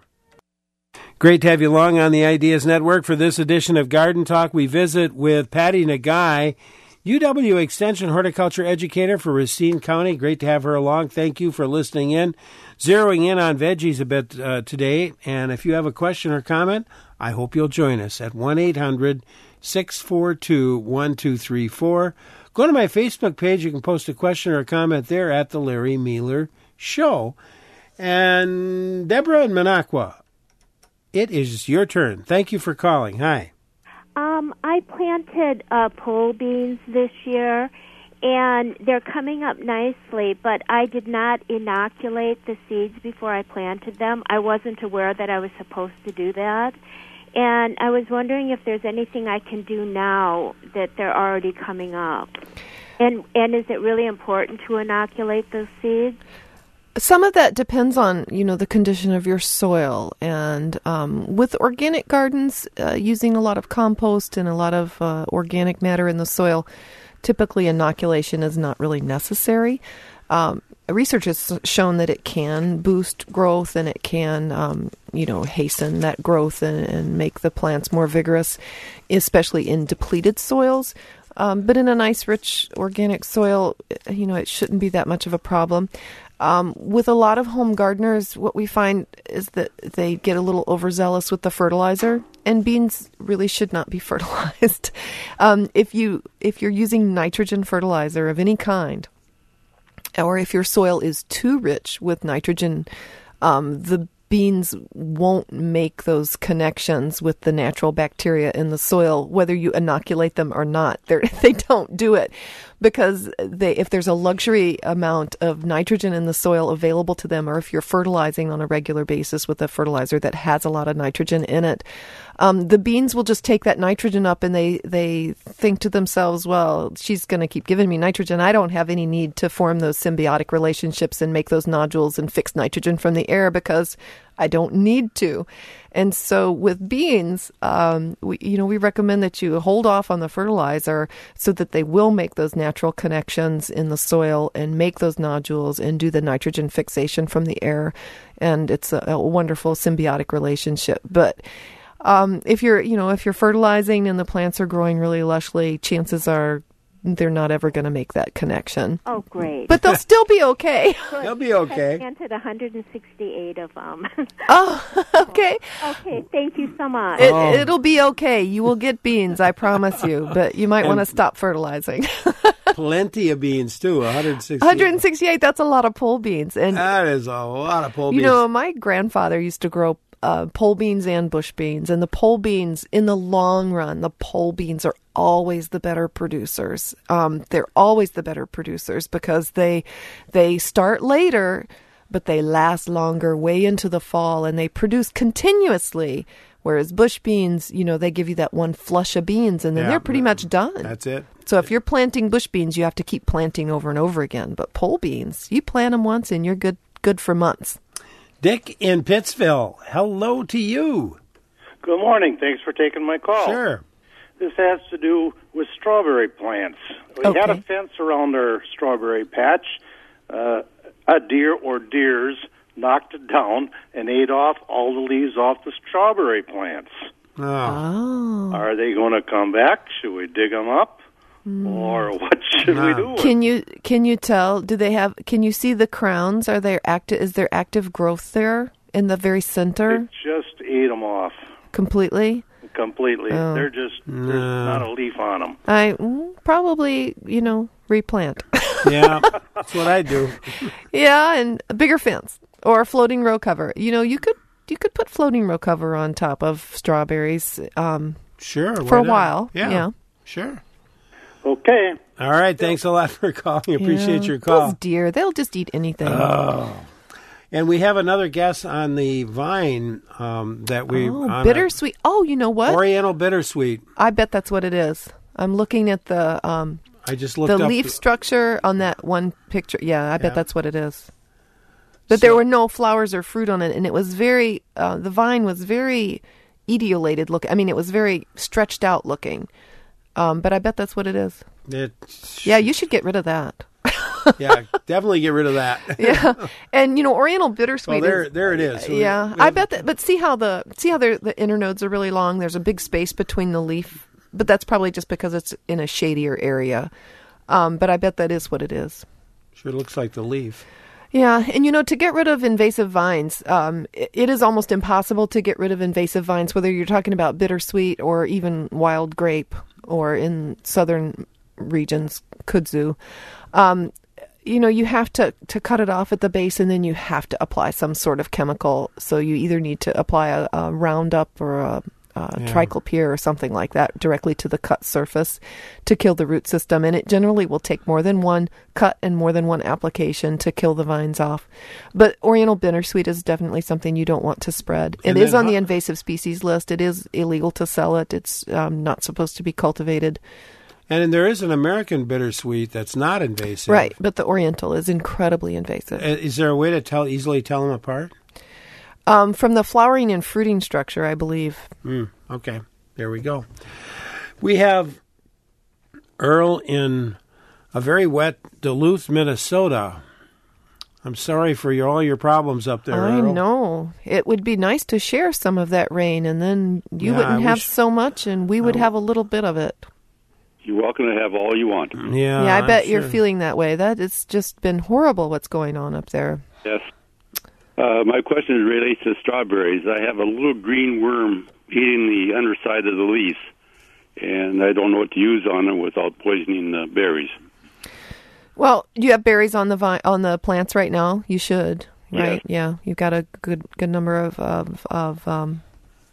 Great to have you along on the Ideas Network for this edition of Garden Talk. We visit with Patty Nagai, U W Extension horticulture educator for Racine County. Great to have her along. Thank you for listening in, zeroing in on veggies a bit uh, today. And if you have a question or comment, I hope you'll join us at one eight hundred six four two one two three four. Go to my Facebook page. You can post a question or a comment there at The Larry Mealer Show. And Deborah in Minocqua, it is your turn. Thank you for calling. Hi. Um, I planted uh, pole beans this year, and they're coming up nicely, but I did not inoculate the seeds before I planted them. I wasn't aware that I was supposed to do that. And I was wondering if there's anything I can do now that they're already coming up. And and is it really important to inoculate those seeds? Some of that depends on, you know, the condition of your soil. And um, with organic gardens, uh, using a lot of compost and a lot of uh, organic matter in the soil, typically inoculation is not really necessary. Um, research has shown that it can boost growth and it can, um, you know, hasten that growth and, and make the plants more vigorous, especially in depleted soils. Um, but in a nice, rich, organic soil, you know, it shouldn't be that much of a problem. Um, with a lot of home gardeners, what we find is that they get a little overzealous with the fertilizer, and beans really should not be fertilized. um, if you if you're using nitrogen fertilizer of any kind, or if your soil is too rich with nitrogen, um, the beans won't make those connections with the natural bacteria in the soil, whether you inoculate them or not. They're, they don't do it because they, if there's a luxury amount of nitrogen in the soil available to them, or if you're fertilizing on a regular basis with a fertilizer that has a lot of nitrogen in it, um, the beans will just take that nitrogen up and they, they think to themselves, well, she's going to keep giving me nitrogen. I don't have any need to form those symbiotic relationships and make those nodules and fix nitrogen from the air because I don't need to. And so with beans, um, we, you know, we recommend that you hold off on the fertilizer so that they will make those natural connections in the soil and make those nodules and do the nitrogen fixation from the air. And it's a, a wonderful symbiotic relationship. But um, if you're, you know, if you're fertilizing and the plants are growing really lushly, chances are they're not ever going to make that connection. Oh, great. But they'll still be okay. They'll be okay. I planted one hundred sixty-eight of them. Oh, okay. Okay, thank you so much. It, Oh. It'll be okay. You will get beans, I promise you. But you might want to stop fertilizing. Plenty of beans, too. one hundred sixty. one hundred sixty-eight, that's a lot of pole beans. And, That is a lot of pole you beans. know, my grandfather used to grow uh, pole beans and bush beans. And the pole beans, in the long run, the pole beans are always the better producers. Um, they're always the better producers because they they start later, but they last longer way into the fall, and they produce continuously Whereas bush beans, you know, they give you that one flush of beans and then Yeah, they're pretty much done. That's it. So if you're planting bush beans, you have to keep planting over and over again. But pole beans, you plant them once and you're good good for months. Dick in Pittsville, hello to you. Good morning. Thanks for taking my call. Sure. This has to do with strawberry plants. We Okay. had a fence around our strawberry patch. Uh, a deer or deers knocked it down and ate off all the leaves off the strawberry plants. Oh. Oh. Are they going to come back? Should we dig them up? Or what should we do? Can you can you tell? Do they have? Can you see the crowns? Are there active? Is there active growth there in the very center? It just ate them off Completely. completely. Oh. They're just there's not a leaf on them. I mm, probably you know replant. Yeah, that's what I do. Yeah, and a bigger fence or a floating row cover. You know, you could you could put floating row cover on top of strawberries. Um, Sure. for a why not? while. Yeah. Yeah. Sure. Okay. All right. Thanks a lot for calling. Appreciate Yeah. your call. Those deer, they'll just eat anything. Oh. And we have another guest on the vine um, that we oh, on bittersweet. Oh, you know a- what? Oriental bittersweet. I bet that's what it is. I'm looking at the um, I just looked the up leaf the- structure on that one picture. Yeah, I bet Yeah. that's what it is. But So- there were no flowers or fruit on it, and it was very. Uh, the vine was very etiolated look. I mean, it was very stretched out looking. Um, but I bet that's what it is. It, Yeah, you should get rid of that. yeah, definitely get rid of that. Yeah, and you know, Oriental bittersweet. Well, there, is, there it is. So yeah, we- I bet that. But see how the see how the the internodes are really long. There's a big space between the leaf, but that's probably just because it's in a shadier area. Um, but I bet that is what it is. Sure looks like the leaf. Yeah, and you know, to get rid of invasive vines, um, it, it is almost impossible to get rid of invasive vines, whether you're talking about bittersweet or even wild grape, or in southern regions, kudzu. Um, you know, you have to, to cut it off at the base, and then you have to apply some sort of chemical. So you either need to apply a, a Roundup or a, a Yeah. Triclopyr or something like that directly to the cut surface to kill the root system. And it generally will take more than one cut and more than one application to kill the vines off. But Oriental bittersweet is definitely something you don't want to spread. It And is then on the how- invasive species list. It is illegal to sell it. It's um, not supposed to be cultivated. And then there is an American bittersweet that's not invasive. Right, but the Oriental is incredibly invasive. Uh, Is there a way to tell easily tell them apart? Um, from the flowering and fruiting structure, I believe. Mm, okay, there we go. We have Earl in a very wet Duluth, Minnesota. I'm sorry for your, all your problems up there, I Earl. know. It would be nice to share some of that rain, and then you Yeah, wouldn't I have wish- so much, and we would I- have a little bit of it. You're welcome to have all you want. Yeah, yeah, I I'm bet you're sure. feeling that way. That it's just been horrible what's going on up there. Yes. Uh, my question relates to strawberries. I have a little green worm eating the underside of the leaf, and I don't know what to use on it without poisoning the berries. Well, do you have berries on the vine, on the plants right now? You should, right? Yes. Yeah, you've got a good good number of of of, um,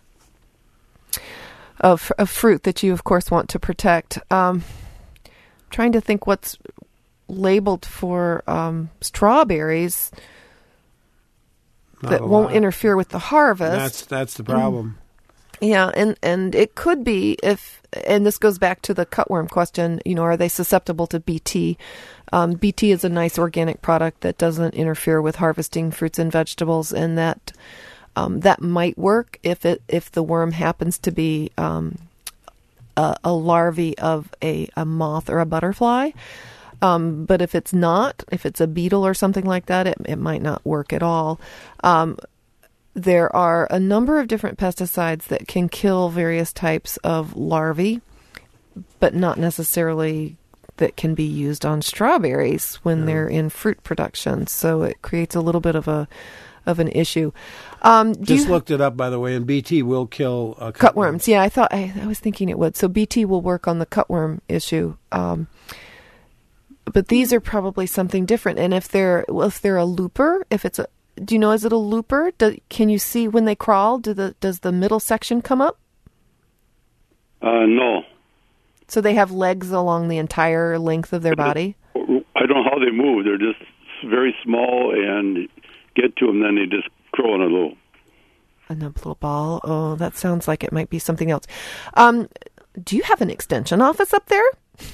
of of fruit that you, of course, want to protect. Um, trying to think what's labeled for um, strawberries Not that a won't lot. interfere with the harvest. That's that's the problem. Yeah, and, and it could be if, and this goes back to the cutworm question, you know, are they susceptible to B T? Um, B T is a nice organic product that doesn't interfere with harvesting fruits and vegetables, and that um, that might work if it if the worm happens to be um, a, a larvae of a, a moth or a butterfly. Um, but if it's not, if it's a beetle or something like that, it, it might not work at all. Um, There are a number of different pesticides that can kill various types of larvae, but not necessarily that can be used on strawberries when they're in fruit production. So it creates a little bit of a of an issue. Um, do Just you, looked it up, by the way, and B T will kill uh, cutworms. Yeah, I thought I, I was thinking it would. So B T will work on the cutworm issue. Um, but these are probably something different. And if they're well, if they're a looper, if it's a Do you know, is it a looper? Do, can you see when they crawl? Do the does the middle section come up? Uh, no. So they have legs along the entire length of their body? I don't know how they move. They're just very small, and get to them, then they just crawl in a little A nub little ball. Oh, that sounds like it might be something else. Um, do you have an extension office up there?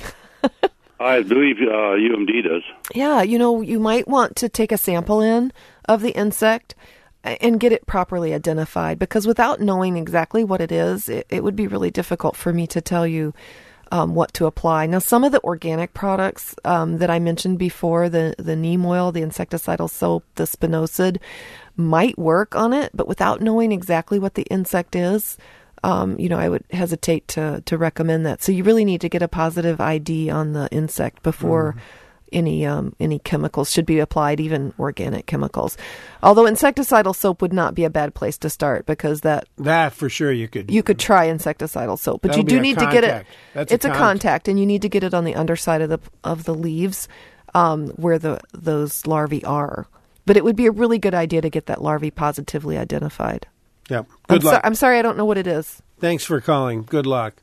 I believe uh, U M D does. Yeah, you know, you might want to take a sample in of the insect and get it properly identified, because without knowing exactly what it is, it, it would be really difficult for me to tell you um, what to apply. Now, some of the organic products um, that I mentioned before, the, the neem oil, the insecticidal soap, the spinosad, might work on it, but without knowing exactly what the insect is, um, you know, I would hesitate to, to recommend that. So you really need to get a positive I D on the insect before mm. any um, any chemicals should be applied, even organic chemicals. Although insecticidal soap would not be a bad place to start, because that that for sure you could you could try insecticidal soap, but you do need contact. to get it. That's it's a, a con- contact, and you need to get it on the underside of the of the leaves um, where the those larvae are. But it would be a really good idea to get that larvae positively identified. Yep. Good I'm luck. So, I'm sorry, I don't know what it is. Thanks for calling. Good luck.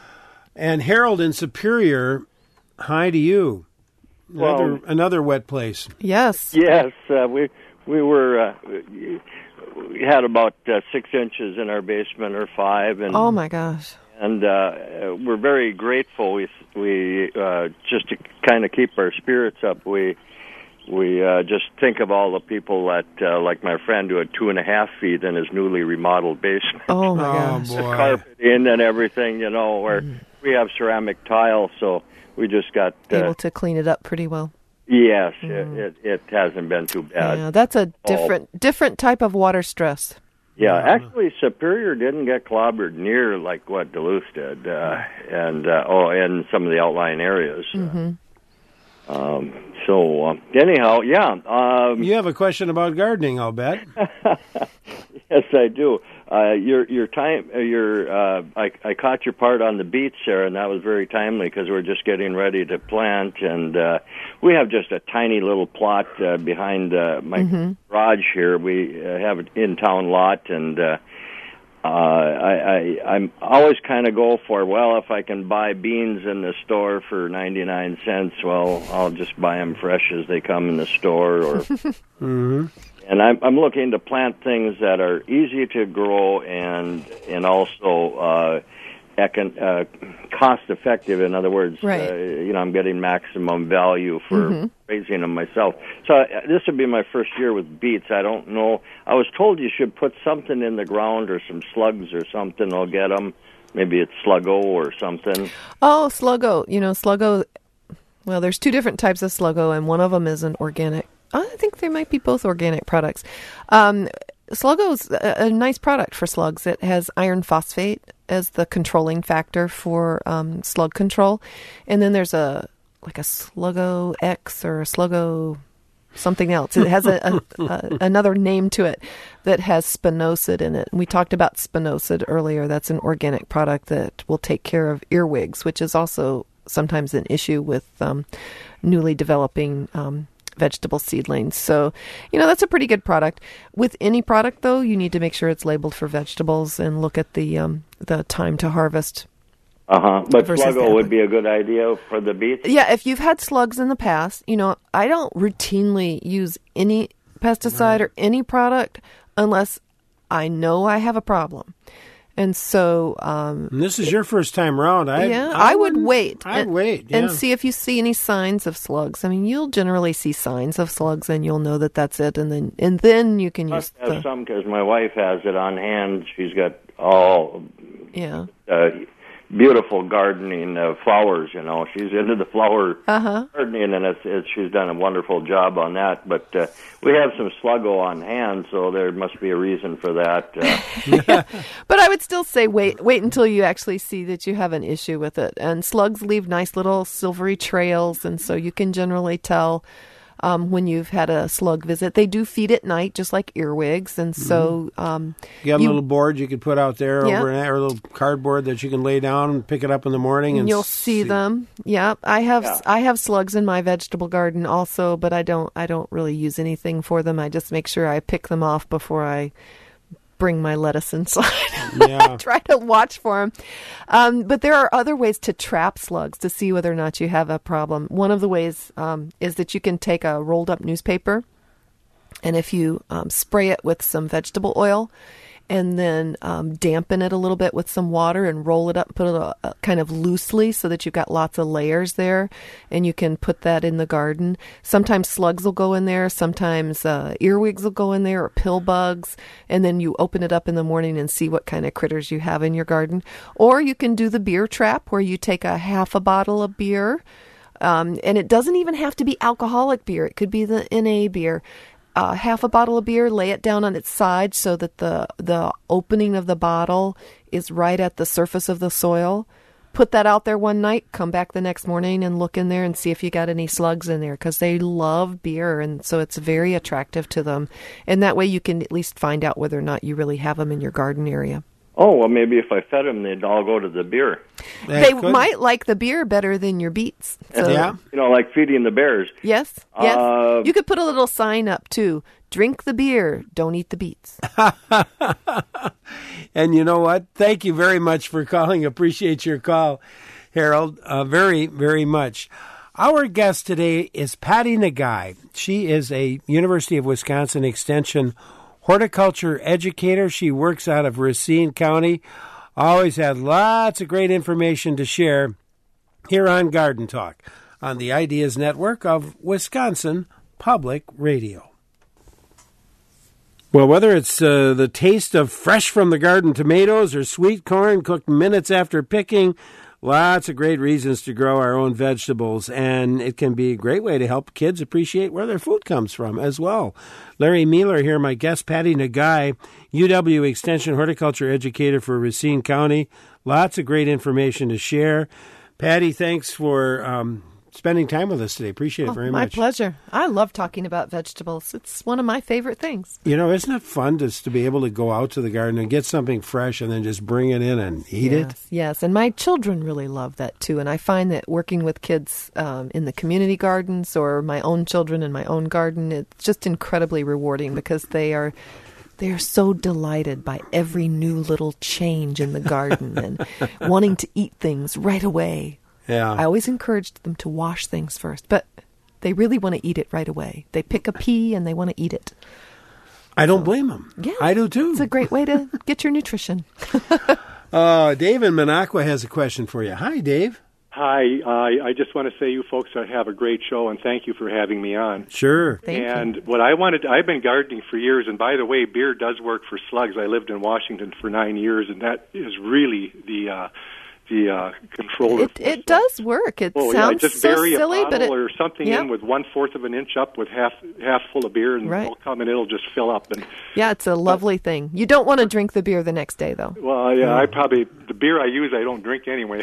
And Harold in Superior, hi to you. Another, Well, another wet place. Yes. Yes, uh, we we were uh, we had about uh, six inches in our basement, or five, and oh my gosh, and uh, we're very grateful. We we uh, just to kind of keep our spirits up. We we uh, just think of all the people that, uh, like my friend who had two and a half feet in his newly remodeled basement. Oh my oh, gosh, boy. The carpet in and everything, you know. Where mm. we have ceramic tile, so. We just got uh, able to clean it up pretty well. Yes, mm. it, it it hasn't been too bad. Yeah, that's a different oh. different type of water stress. Yeah, actually, Superior didn't get clobbered near like what Duluth did, uh, and uh, oh, in some of the outlying areas. Mm-hmm. Um, so uh, anyhow, yeah. Um, you have a question about gardening, I'll bet. Yes, I do. Uh, your your time, uh, your uh, I, I caught your part on the beets there, and that was very timely because we're just getting ready to plant, and uh, we have just a tiny little plot uh, behind uh, my mm-hmm. garage here. We uh, have an in-town lot, and uh, uh, I, I I'm always kind of go for, well, if I can buy beans in the store for ninety-nine cents, well, I'll just buy them fresh as they come in the store, or. mm-hmm. And I'm, I'm looking to plant things that are easy to grow and and also uh, econ, uh, cost effective. In other words, right. uh, you know, I'm getting maximum value for mm-hmm. raising them myself. So uh, this would be my first year with beets. I don't know. I was told you should put something in the ground or some slugs or something. I'll get them. Maybe it's Sluggo or something. Oh, Sluggo. You know, Sluggo. Well, there's two different types of Sluggo, and one of them is an organic. I think they might be both organic products. Um, Sluggo's a, a nice product for slugs. It has iron phosphate as the controlling factor for um, slug control. And then there's a like a Sluggo X or a Sluggo something else. It has a, a, a another name to it that has spinosad in it. And we talked about spinosad earlier. That's an organic product that will take care of earwigs, which is also sometimes an issue with um, newly developing um vegetable seedlings. So, you know, that's a pretty good product. With any product, though, you need to make sure it's labeled for vegetables and look at the um, the time to harvest. Uh-huh. But Sluggo would be a good idea for the beets? Yeah, if you've had slugs in the past, you know, I don't routinely use any pesticide right. or any product unless I know I have a problem. And so... Um, and this is your first time around. I, yeah, I, I would wait. I'd and, wait, yeah. And see if you see any signs of slugs. I mean, you'll generally see signs of slugs, and you'll know that that's it. And then and then you can use I have the... some because my wife has it on hand. She's got all... Yeah. Uh, beautiful gardening uh, flowers, you know. She's into the flower uh-huh. gardening, and it's, it's, she's done a wonderful job on that. But uh, we have some Sluggo on hand, so there must be a reason for that. Uh. But I would still say wait wait until you actually see that you have an issue with it. And slugs leave nice little silvery trails, and so you can generally tell um, when you've had a slug visit. They do feed at night, just like earwigs, and so... Um, you have you, a little board you could put out there, yeah. over an, or a little cardboard that you can lay down and pick it up in the morning. And you'll see, see them. Yeah, I have yeah. I have slugs in my vegetable garden also, but I don't I don't really use anything for them. I just make sure I pick them off before I bring my lettuce inside. Yeah. Try to watch for them. Um, but there are other ways to trap slugs to see whether or not you have a problem. One of the ways um, is that you can take a rolled up newspaper, and if you um, spray it with some vegetable oil and then um, dampen it a little bit with some water and roll it up, put it uh, kind of loosely so that you've got lots of layers there, and you can put that in the garden. Sometimes slugs will go in there, sometimes uh, earwigs will go in there, or pill bugs, and then you open it up in the morning and see what kind of critters you have in your garden. Or you can do the beer trap, where you take a half a bottle of beer, um, and it doesn't even have to be alcoholic beer. It could be the N A beer. Uh, half a bottle of beer, lay it down on its side so that the the opening of the bottle is right at the surface of the soil. Put that out there one night, come back the next morning and look in there and see if you got any slugs in there, because they love beer, and so it's very attractive to them. And that way you can at least find out whether or not you really have them in your garden area. Oh, well, maybe if I fed them, they'd all go to the beer. That they could. might like the beer better than your beets. So. Yeah. You know, like feeding the bears. Yes, yes. Uh, you could put a little sign up, too. Drink the beer, don't eat the beets. And you know what? Thank you very much for calling. Appreciate your call, Harold, uh, very, very much. Our guest today is Patty Nagai. She is a University of Wisconsin Extension horticulture educator. She works out of Racine County. Always had lots of great information to share here on Garden Talk on the Ideas Network of Wisconsin Public Radio. Well, whether it's uh, the taste of fresh from the garden tomatoes or sweet corn cooked minutes after picking, lots of great reasons to grow our own vegetables, and it can be a great way to help kids appreciate where their food comes from as well. Larry Mealer here, my guest, Patty Nagai, U W Extension horticulture educator for Racine County. Lots of great information to share. Patty, thanks for um, spending time with us today. Appreciate it oh, very my much. My pleasure. I love talking about vegetables. It's one of my favorite things. You know, isn't it fun just to be able to go out to the garden and get something fresh and then just bring it in and eat yes, it? Yes, and my children really love that too. And I find that working with kids um, in the community gardens or my own children in my own garden, it's just incredibly rewarding because they are... They are so delighted by every new little change in the garden and wanting to eat things right away. Yeah. I always encourage them to wash things first, but they really want to eat it right away. They pick a pea and they want to eat it. I don't blame them. Yeah. I do too. It's a great way to get your nutrition. uh, Dave in Minocqua has a question for you. Hi, Dave. Hi, uh, I just want to say you folks have a great show, and thank you for having me on. Sure. Thank and you. what I wanted, I've been gardening for years, and by the way, beer does work for slugs. I lived in Washington for nine years, and that is really the uh, the uh, controller. It, it does work. It oh, sounds yeah, just so bury silly, a bottle but it, or something yeah. in with one fourth of an inch up with half half full of beer, and right. it'll come and it'll just fill up. And yeah, it's a lovely thing. You don't want to drink the beer the next day, though. well, yeah, I probably the beer I use I don't drink anyway.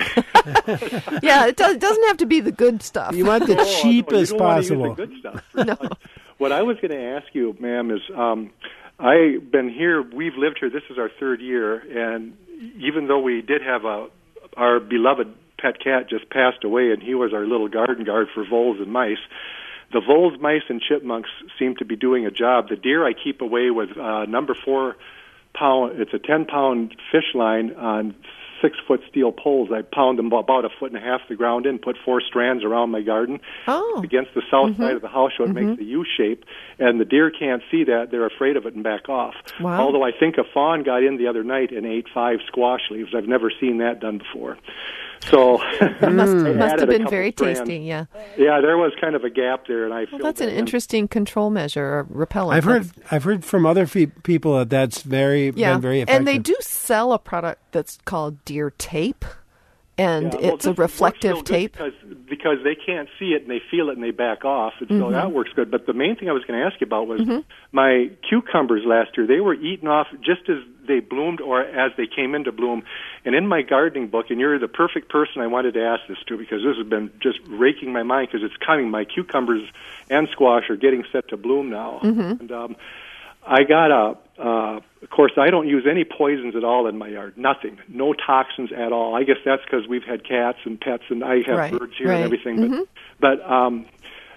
yeah, it, does, it doesn't have to be the good stuff. You want the oh, cheapest no, you don't possible. Want to use the good stuff. no. What I was going to ask you, ma'am, is um, I've been here. We've lived here. This is our third year, and even though we did have a our beloved pet cat just passed away, and he was our little garden guard for voles and mice. The voles, mice, and chipmunks seem to be doing a job. The deer I keep away with uh, number four pound. It's a ten pound fish line on six foot steel poles. I pound them about a foot and a half the ground in, put four strands around my garden oh. against the south mm-hmm. side of the house, so it mm-hmm. makes a U shape. And the deer can't see that; they're afraid of it and back off. Wow. Although I think a fawn got in the other night and ate five squash leaves. I've never seen that done before. So it must, must have been very strands. tasty. Yeah. Yeah, there was kind of a gap there, and I. Well, that's an in. interesting control measure or repellent. I've heard. I've heard from other fe- people that that's very yeah. been very effective. And they do sell a product that's called deer tape, and yeah, well, it's a reflective tape because because they can't see it and they feel it and they back off, and mm-hmm. so that works good. But the main thing I was going to ask you about was mm-hmm. my cucumbers last year. They were eaten off just as they bloomed or as they came into bloom. And in my gardening book, and you're the perfect person I wanted to ask this to because this has been just raking my mind because it's coming. My cucumbers and squash are getting set to bloom now. Mm-hmm. And um, I got a, uh, of course, I don't use any poisons at all in my yard. Nothing. No toxins at all. I guess that's because we've had cats and pets and I have right. birds here right. and everything. Mm-hmm. But, but um,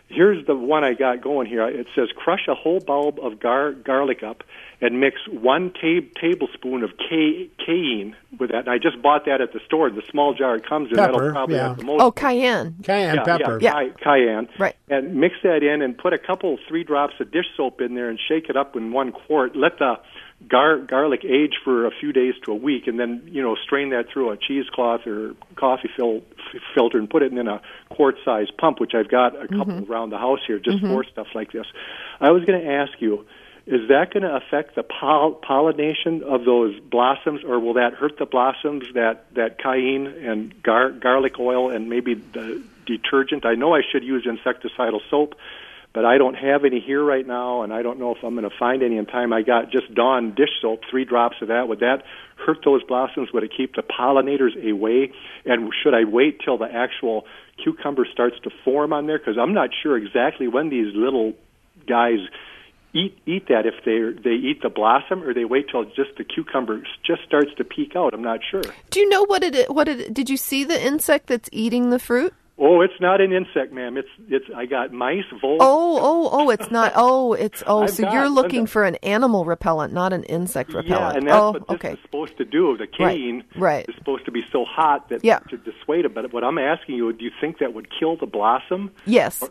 here's the one I got going here. It says crush a whole bulb of gar- garlic up and mix one ta- tablespoon of ca- cayenne with that. And I just bought that at the store. The small jar it comes in, Pepper, that'll probably yeah. have the most. Oh, cayenne. Cayenne yeah, pepper. Yeah, yeah. Cayenne. Right. And mix that in and put a couple, three drops of dish soap in there and shake it up in one quart. Let the gar- garlic age for a few days to a week, and then, you know, strain that through a cheesecloth or coffee fil- f- filter and put it in a quart-sized pump, which I've got a couple Mm-hmm. around the house here just Mm-hmm. for stuff like this. I was going to ask you, is that going to affect the poll- pollination of those blossoms, or will that hurt the blossoms, that, that cayenne and gar- garlic oil and maybe the detergent? I know I should use insecticidal soap, but I don't have any here right now, and I don't know if I'm going to find any in time. I got just Dawn dish soap, three drops of that. Would that hurt those blossoms? Would it keep the pollinators away? And should I wait till the actual cucumber starts to form on there? Because I'm not sure exactly when these little guys eat eat that, if they they eat the blossom or they wait till just the cucumber just starts to peek out. I'm not sure. Do you know what it? What it? Did you see the insect that's eating the fruit? Oh, it's not an insect, ma'am. It's it's. I got mice, voles. Oh, oh, oh! It's not. Oh, it's oh. I've So got- you're looking I've- for an animal repellent, not an insect repellent. Yeah, and that's oh, what this okay. is supposed to do. The cane right. is supposed to be so hot that Yeah. to dissuade it. But what I'm asking you, do you think that would kill the blossom? Yes.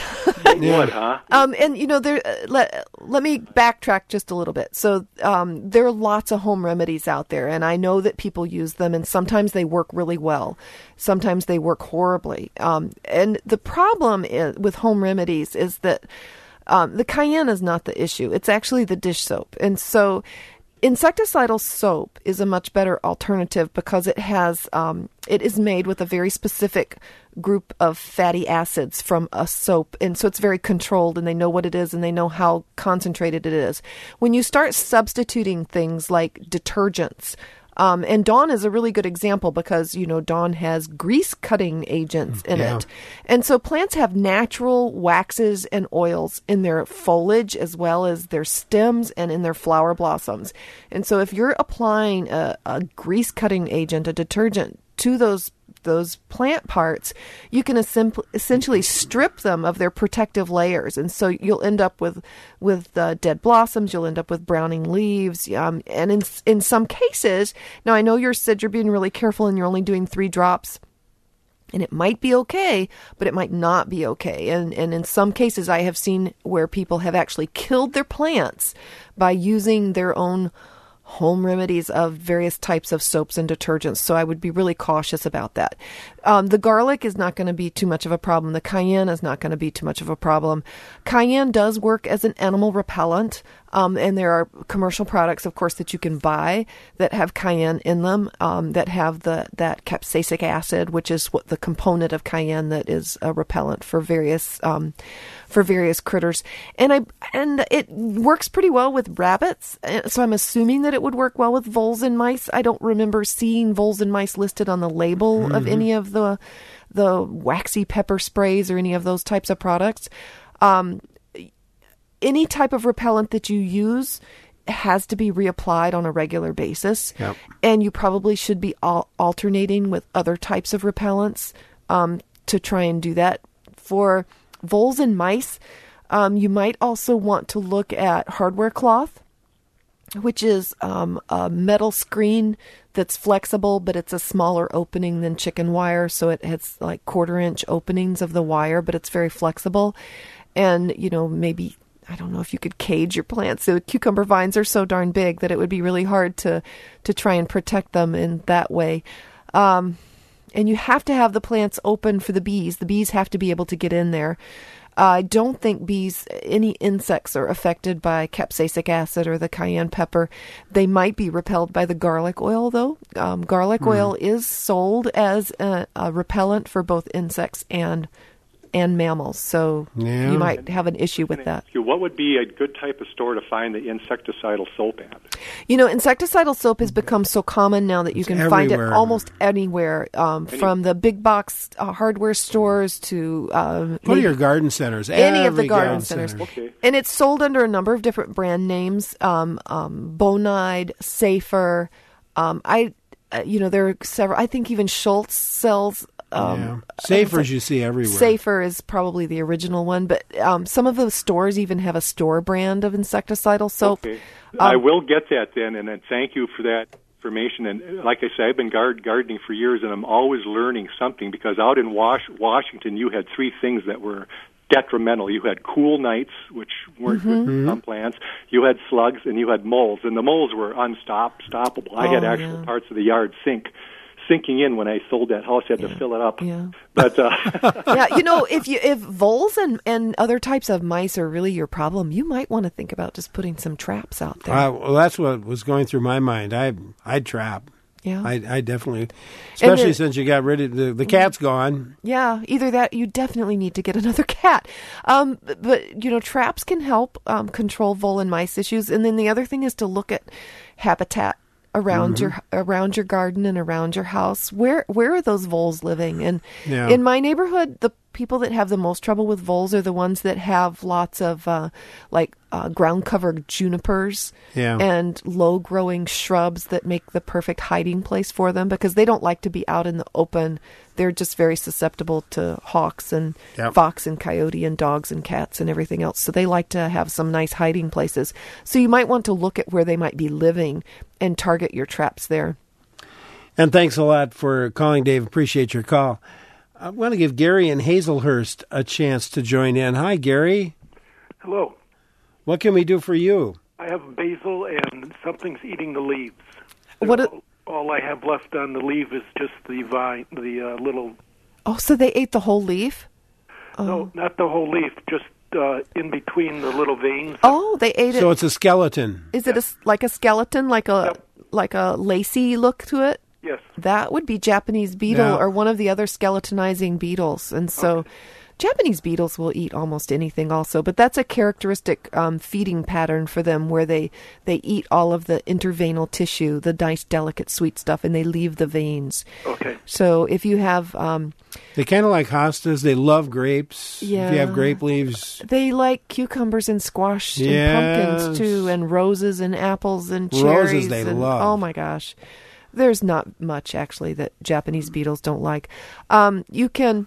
It would, huh? Um, and you know, there. Uh, let let me backtrack just a little bit. So, um, there are lots of home remedies out there, and I know that people use them, and sometimes they work really well, sometimes they work horribly. Um, and the problem is, with home remedies is that um, the cayenne is not the issue; it's actually the dish soap, and so. Insecticidal soap is a much better alternative because it has um, it is made with a very specific group of fatty acids from a soap, and so it's very controlled, and they know what it is and they know how concentrated it is. When you start substituting things like detergents, um, and Dawn is a really good example because, you know, Dawn has grease cutting agents in Yeah. it. And so plants have natural waxes and oils in their foliage as well as their stems and in their flower blossoms. And so if you're applying a, a grease cutting agent, a detergent to those those plant parts, you can essen- essentially strip them of their protective layers, and so you'll end up with with uh, dead blossoms. You'll end up with browning leaves, um, and in in some cases, now I know you said you're being really careful and you're only doing three drops. And it might be okay, but it might not be okay. And and in some cases, I have seen where people have actually killed their plants by using their own home remedies of various types of soaps and detergents. So I would be really cautious about that. Um, the garlic is not going to be too much of a problem. The cayenne is not going to be too much of a problem. Cayenne does work as an animal repellent. Um, and there are commercial products, of course, that you can buy that have cayenne in them, um, that have the that capsaicic acid, which is what the component of cayenne that is a repellent for various um, for various critters. And I and it works pretty well with rabbits. So I'm assuming that it would work well with voles and mice. I don't remember seeing voles and mice listed on the label mm-hmm. of any of the the waxy pepper sprays or any of those types of products. Um, Any type of repellent that you use has to be reapplied on a regular basis. Yep. And you probably should be al- alternating with other types of repellents um, to try and do that. For voles and mice, um, you might also want to look at hardware cloth, which is um, a metal screen that's flexible, but it's a smaller opening than chicken wire. So it has like quarter inch openings of the wire, but it's very flexible. And, you know, maybe... I don't know if you could cage your plants. The cucumber vines are so darn big that it would be really hard to, to try and protect them in that way. Um, and you have to have the plants open for the bees. The bees have to be able to get in there. Uh, I don't think bees, any insects are affected by capsaicic acid or the cayenne pepper. They might be repelled by the garlic oil, though. Um, garlic mm. oil is sold as a, a repellent for both insects and and mammals, so yeah. you might have an issue with that. What would be a good type of store to find the insecticidal soap at? You know, insecticidal soap has become so common now that you it's can everywhere. find it almost anywhere, um, Any, from the big box uh, hardware stores to... Um, Go to your garden centers. Any Every of the garden, garden centers. Center. Okay. And it's sold under a number of different brand names, um, um, Bonide, Safer. Um, I, uh, you know, there are several... I think even Schultz sells Um, yeah. Safer's you see everywhere. Safer is probably the original one, but um, some of the stores even have a store brand of insecticidal soap. Okay. Um, I will get that then, and then thank you for that information. And like I say, I've been guard- gardening for years, and I'm always learning something, because out in Wash- Washington, you had three things that were detrimental. You had cool nights, which weren't Mm-hmm. good for some plants. You had slugs, and you had moles, and the moles were unstoppable. I Oh, had actual yeah. parts of the yard sink. Sinking in when I sold that house, I had Yeah. to fill it up. Yeah. But uh, yeah, you know, if you if voles and, and other types of mice are really your problem, you might want to think about just putting some traps out there. Uh, well, that's what was going through my mind. I I'd trap. Yeah. I I definitely, especially then- since you got rid of the the cat's gone. Yeah, either that, you definitely need to get another cat. Um, but, but, you know, traps can help um, control vole and mice issues. And then the other thing is to look at habitat around Mhm. your around your garden and around your house. Where where are those voles living? And Yeah. in my neighborhood, the people that have the most trouble with voles are the ones that have lots of uh, like uh, ground covered junipers Yeah. and low growing shrubs that make the perfect hiding place for them, because they don't like to be out in the open. They're just very susceptible to hawks and Yep. fox and coyote and dogs and cats and everything else. So they like to have some nice hiding places. So you might want to look at where they might be living and target your traps there. And thanks a lot for calling, Dave. Appreciate your call. I want to give Gary in Hazelhurst a chance to join in. Hi, Gary. Hello. What can we do for you? I have basil and something's eating the leaves. What? A, all, all I have left on the leaf is just the vine, the uh, little. oh, so they ate the whole leaf? Oh. No, not the whole leaf, just uh, in between the little veins. Oh, they ate it. So it's a skeleton. Is it a, like a skeleton, like a like a lacy look to it? Yes. That would be Japanese beetle Yeah. or one of the other skeletonizing beetles. And so Okay. Japanese beetles will eat almost anything also, but that's a characteristic um, feeding pattern for them where they, they eat all of the interveinal tissue, the nice, delicate, sweet stuff, and they leave the veins. Okay. So if you have... Um, They kind of like hostas. They love grapes. Yeah. If you have grape leaves. They like cucumbers and squash and Yes. pumpkins too, and roses and apples and cherries. Roses they and, love. Oh my gosh. There's not much actually that Japanese beetles don't like. Um, you can,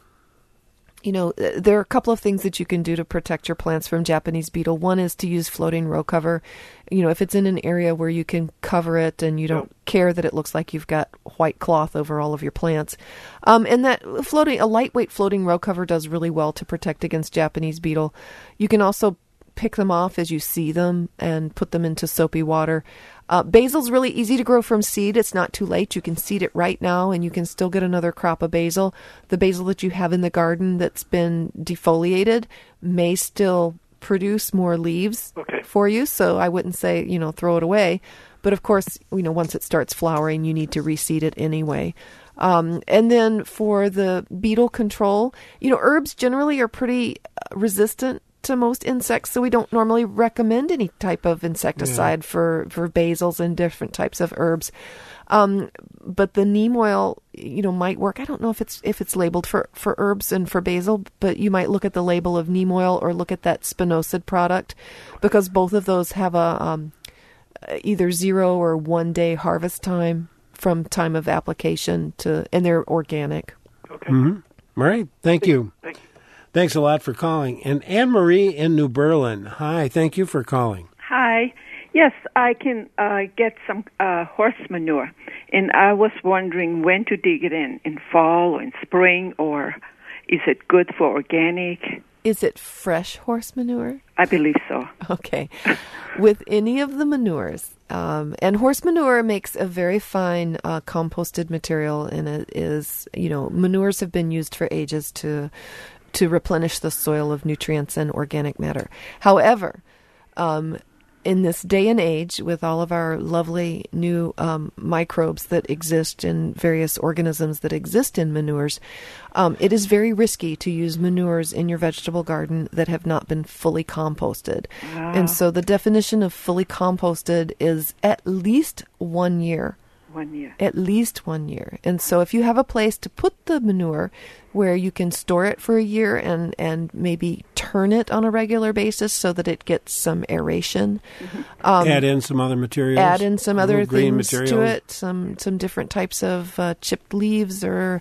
you know, there are a couple of things that you can do to protect your plants from Japanese beetle. One is to use floating row cover. You know, if it's in an area where you can cover it and you don't care that it looks like you've got white cloth over all of your plants. Um, and that floating, a lightweight floating row cover does really well to protect against Japanese beetle. You can also pick them off as you see them and put them into soapy water. Uh, basil's really easy to grow from seed. It's not too late. You can seed it right now and you can still get another crop of basil. The basil that you have in the garden that's been defoliated may still produce more leaves Okay. for you. So I wouldn't say, you know, throw it away. But of course, you know, once it starts flowering, you need to reseed it anyway. Um, and then for the beetle control, you know, herbs generally are pretty uh, resistant to most insects, so we don't normally recommend any type of insecticide Yeah. for, for basils and different types of herbs. Um, but the neem oil, you know, might work. I don't know if it's if it's labeled for, for herbs and for basil, but you might look at the label of neem oil or look at that spinosad product, because both of those have a um, either zero or one day harvest time from time of application to, and they're organic. Okay. Mm-hmm. All right. Thank you. Thank you. Thanks a lot for calling. And Anne Marie in New Berlin. Hi. Thank you for calling. Hi. Yes, I can uh, get some uh, horse manure, and I was wondering when to dig it in, in fall or in spring, or is it good for organic? Is it fresh horse manure? I believe so. Okay. With any of the manures, um, and horse manure makes a very fine uh, composted material, and it is, you know, manures have been used for ages to to replenish the soil of nutrients and organic matter. However, um, in this day and age, with all of our lovely new um, microbes that exist in various organisms that exist in manures, um, it is very risky to use manures in your vegetable garden that have not been fully composted. Ah. And so the definition of fully composted is at least one year. One year. At least one year. And so if you have a place to put the manure where you can store it for a year and, and maybe turn it on a regular basis so that it gets some aeration. Mm-hmm. Um, add in some other materials. Add in some other green things materials. to it, some some different types of uh, chipped leaves or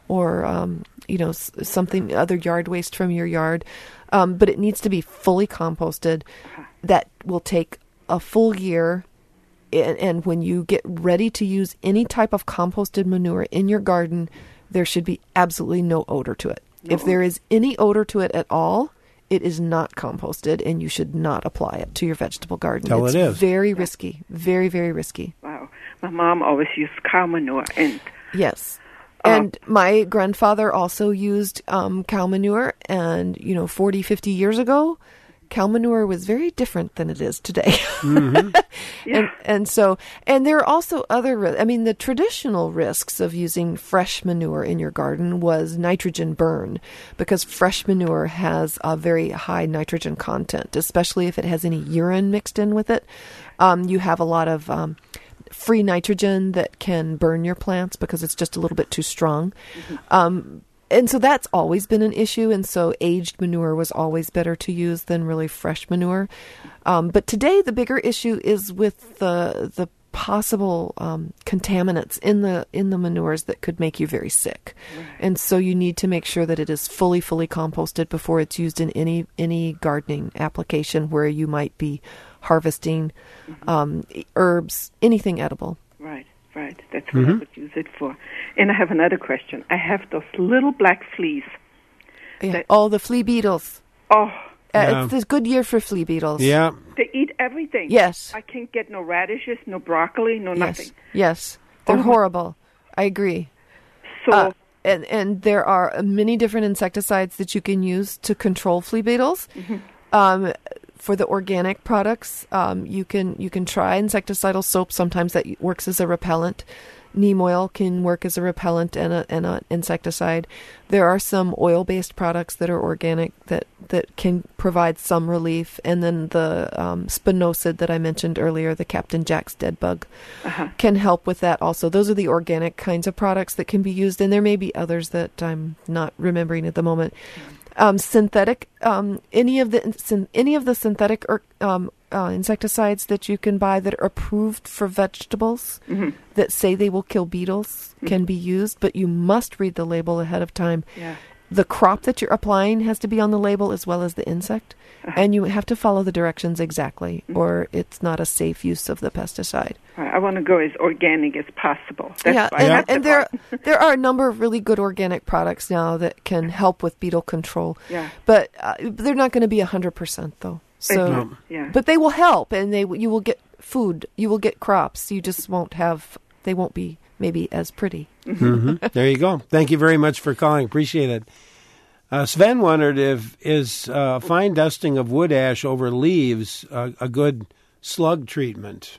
or um, you know, s- something, other yard waste from your yard. Um, but it needs to be fully composted. That will take a full year. And, and when you get ready to use any type of composted manure in your garden, there should be absolutely no odor to it. No. If there is any odor to it at all, it is not composted, and you should not apply it to your vegetable garden. Tell it's it is. very risky, very, very risky. Wow. My mom always used cow manure. and Yes. And my grandfather also used um, cow manure, and, you know, forty, fifty years ago, cow manure was very different than it is today. Mm-hmm. Yeah. and, and so, and there are also other, ri- I mean, the traditional risks of using fresh manure in your garden was nitrogen burn, because fresh manure has a very high nitrogen content, especially if it has any urine mixed in with it. Um, you have a lot of um, free nitrogen that can burn your plants because it's just a little bit too strong. Mm-hmm. Um, and so that's always been an issue. And so aged manure was always better to use than really fresh manure. Um, but today the bigger issue is with the the possible um, contaminants in the in the manures that could make you very sick. Right. And so you need to make sure that it is fully, fully composted before it's used in any any gardening application where you might be harvesting mm-hmm. um, herbs, anything edible. Right, right. That's what Mm-hmm. I would use it for. And I have another question. I have those little black fleas. Yeah. That, oh, the flea beetles. Oh. Uh, Yeah. It's a good year for flea beetles. Yeah. They eat everything. Yes. I can't get no radishes, no broccoli, no Yes. nothing. Yes. They're Oh. horrible. I agree. So, Uh, and, and there are many different insecticides that you can use to control flea beetles. Mhm. Um, for the organic products, um, you can you can try insecticidal soap. Sometimes that works as a repellent. Neem oil can work as a repellent and a and an insecticide. There are some oil-based products that are organic that, that can provide some relief. And then the um, spinosad that I mentioned earlier, the Captain Jack's dead bug, uh-huh. can help with that also. Those are the organic kinds of products that can be used, and there may be others that I'm not remembering at the moment. Um, synthetic, um, any of the syn- any of the synthetic or, um, uh, insecticides that you can buy that are approved for vegetables Mhm. that say they will kill beetles Mhm. can be used, but you must read the label ahead of time. Yeah. The crop that you're applying has to be on the label as well as the insect, Uh-huh. and you have to follow the directions exactly, Mhm. or it's not a safe use of the pesticide. I want to go as organic as possible. That's yeah, why I and, have and the there there are a number of really good organic products now that can help with beetle control. Yeah. But uh, they're not going to be one hundred percent though. So, No. Yeah. but they will help, and they you will get food, you will get crops. You just won't have, they won't be maybe as pretty. Mm-hmm. There you go. Thank you very much for calling. Appreciate it. Uh, Sven wondered if is uh, fine dusting of wood ash over leaves uh, a good slug treatment.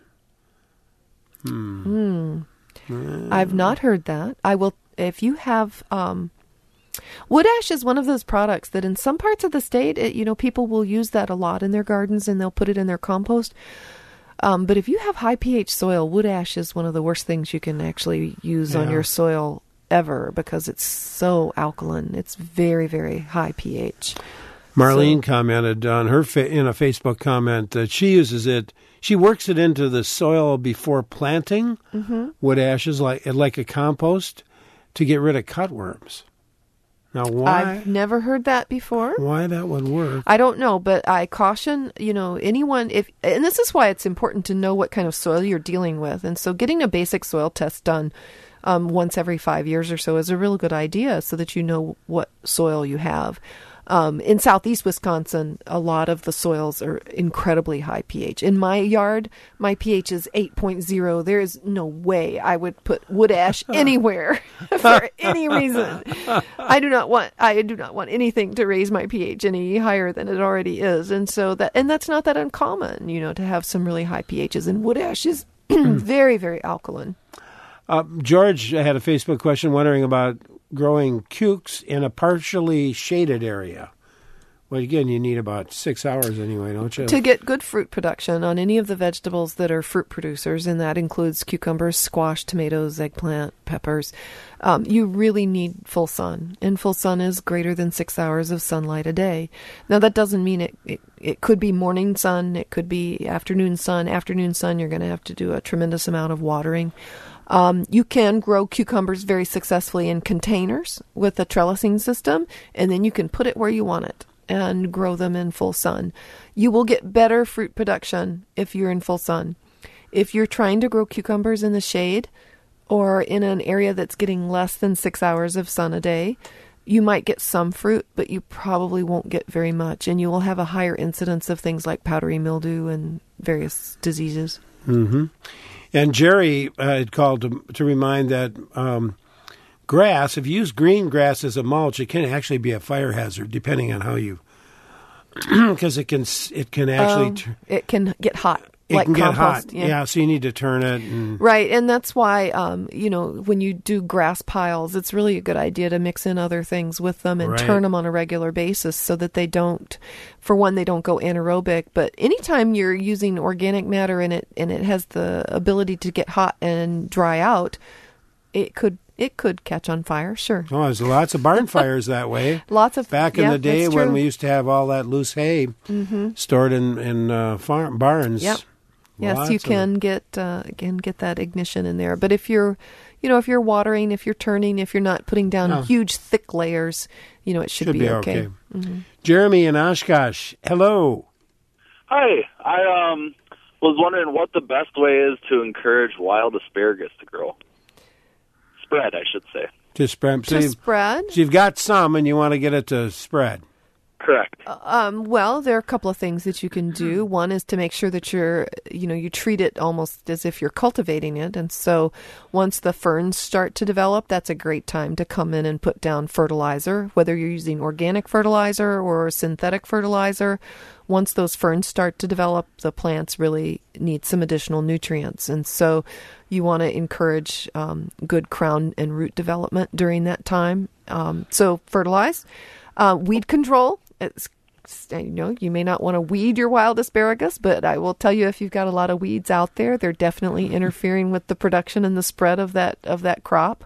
Hmm. Hmm. Mm. I've not heard that. I will, if you have, um, wood ash is one of those products that in some parts of the state, it, you know, people will use that a lot in their gardens and they'll put it in their compost. Um, but if you have high pH soil, wood ash is one of the worst things you can actually use on Yeah. your soil ever because it's so alkaline. It's very, very high pH. Marlene commented on her fa- in a Facebook comment that she uses it. She works it into the soil before planting Mm-hmm. wood ashes like like a compost to get rid of cutworms. Now, why I've never heard that before. why that would work? I don't know, but I caution, you know, anyone if, and this is why it's important to know what kind of soil you're dealing with. And so getting a basic soil test done um, once every five years or so is a real good idea so that you know what soil you have. Um, in southeast Wisconsin, a lot of the soils are incredibly high pH. In my yard, my pH is eight point oh. There is no way I would put wood ash anywhere for any reason. I do not want I do not want anything to raise my pH any higher than it already is. And so that and that's not that uncommon, you know, to have some really high pHs. And wood ash is very, very alkaline. Uh, George had a Facebook question wondering about growing cukes in a partially shaded area. Well, again, you need about six hours anyway, don't you? To get good fruit production on any of the vegetables that are fruit producers, and that includes cucumbers, squash, tomatoes, eggplant, peppers, um, you really need full sun. And full sun is greater than six hours of sunlight a day. Now, that doesn't mean it, it, it could be morning sun, it could be afternoon sun. Afternoon sun, you're going to have to do a tremendous amount of watering. Um, you can grow cucumbers very successfully in containers with a trellising system, and then you can put it where you want it and grow them in full sun. You will get better fruit production if you're in full sun. If you're trying to grow cucumbers in the shade or in an area that's getting less than six hours of sun a day, you might get some fruit, but you probably won't get very much, and you will have a higher incidence of things like powdery mildew and various diseases. Mm-hmm. And Jerry uh, had called to, to remind that um, grass, if you use green grass as a mulch, it can actually be a fire hazard, depending on how you, because it can it can actually Um, t- it can get hot. it like can get compost. hot. Yeah. so you need to turn it. And, Right, and that's why, um, you know, when you do grass piles, it's really a good idea to mix in other things with them and Right. turn them on a regular basis so that they don't, for one, they don't go anaerobic. But anytime you're using organic matter and it and it has the ability to get hot and dry out, it could it could catch on fire. Sure. Oh, there's lots of barn fires that way. Lots of Back in yeah, the day that's when true. we used to have all that loose hay Mhm. stored in in uh, farm barns. Yep. Yes, Lots you of can get uh, can get that ignition in there. But if you're, you know, if you're watering, if you're turning, if you're not putting down Oh. huge thick layers, you know, it should, Should be, be okay. okay. Mhm. Jeremy in Oshkosh. Hello. Hi, I um was wondering what the best way is to encourage wild asparagus to grow. Spread, I should say. To spread. To so spread? So you've got some and you want to get it to spread. Correct. Um, well, there are a couple of things that you can do. One is to make sure that you're, you know, you treat it almost as if you're cultivating it. And so once the ferns start to develop, that's a great time to come in and put down fertilizer, whether you're using organic fertilizer or synthetic fertilizer. Once those ferns start to develop, the plants really need some additional nutrients. And so you want to encourage um, good crown and root development during that time. Um, so fertilize. Uh, weed control. It's, you know, you may not want to weed your wild asparagus, but I will tell you, if you've got a lot of weeds out there, they're definitely interfering with the production and the spread of that of that crop.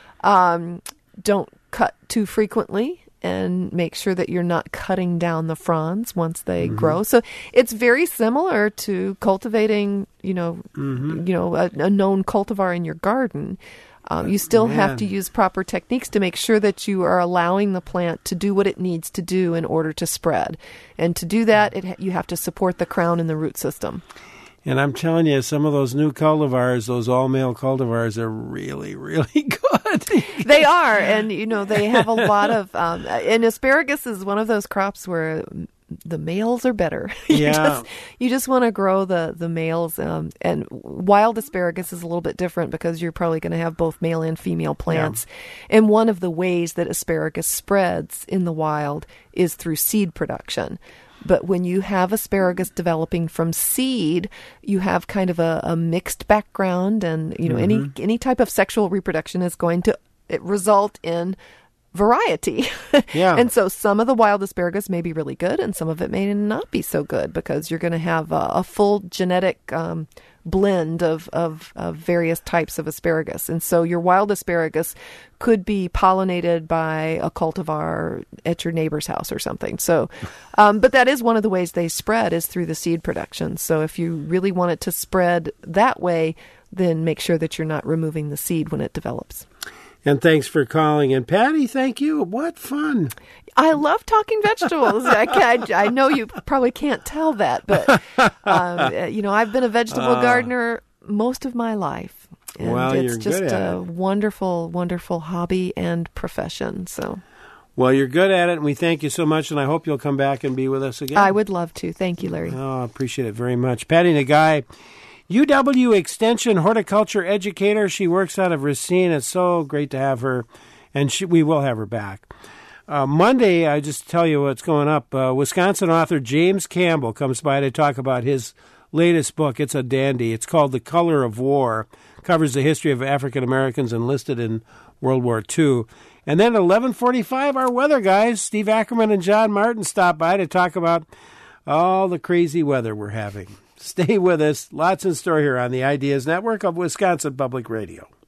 Um, don't cut too frequently, and make sure that you're not cutting down the fronds once they Mhm. grow. So it's very similar to cultivating, you know, Mhm. you know, a, a known cultivar in your garden. Um, you still Man. have to use proper techniques to make sure that you are allowing the plant to do what it needs to do in order to spread. And to do that, it, ha- you have to support the crown and the root system. And I'm telling you, some of those new cultivars, those all-male cultivars, are really, really good. They are, and you know they have a lot of. Um, and asparagus is one of those crops where the males are better. you Yeah. just, you just want to grow the the males, um, and wild asparagus is a little bit different because you're probably going to have both male and female plants. And one of the ways that asparagus spreads in the wild is through seed production. But when you have asparagus developing from seed, you have kind of a, a mixed background, and you know any Mhm. any type of sexual reproduction is going to it result in variety. Yeah. And so some of the wild asparagus may be really good, and some of it may not be so good because you're going to have a, a full genetic um, blend of, of, of various types of asparagus. And so your wild asparagus could be pollinated by a cultivar at your neighbor's house or something. So, um, but that is one of the ways they spread is through the seed production. So if you really want it to spread that way, then make sure that you're not removing the seed when it develops. And thanks for calling. And Patty, thank you. What fun. I love talking vegetables. I, can't, I know you probably can't tell that, but, um, you know, I've been a vegetable Uh, gardener most of my life. And Well, it's you're just good at a wonderful, wonderful hobby and profession. So Well, you're good at it, and we thank you so much, and I hope you'll come back and be with us again. I would love to. Thank you, Larry. Oh, I appreciate it very much. Patty Nagai, U W Extension horticulture educator. She works out of Racine. It's so great to have her, and she, we will have her back. Uh, Monday, I just tell you what's going up. Uh, Wisconsin author James Campbell comes by to talk about his latest book. It's a dandy. It's called The Color of War. Covers the history of African Americans enlisted in World War Two. And then at eleven forty-five, our weather guys, Steve Ackerman and John Martin, stop by to talk about all the crazy weather we're having. Stay with us. Lots in store here on the Ideas Network of Wisconsin Public Radio.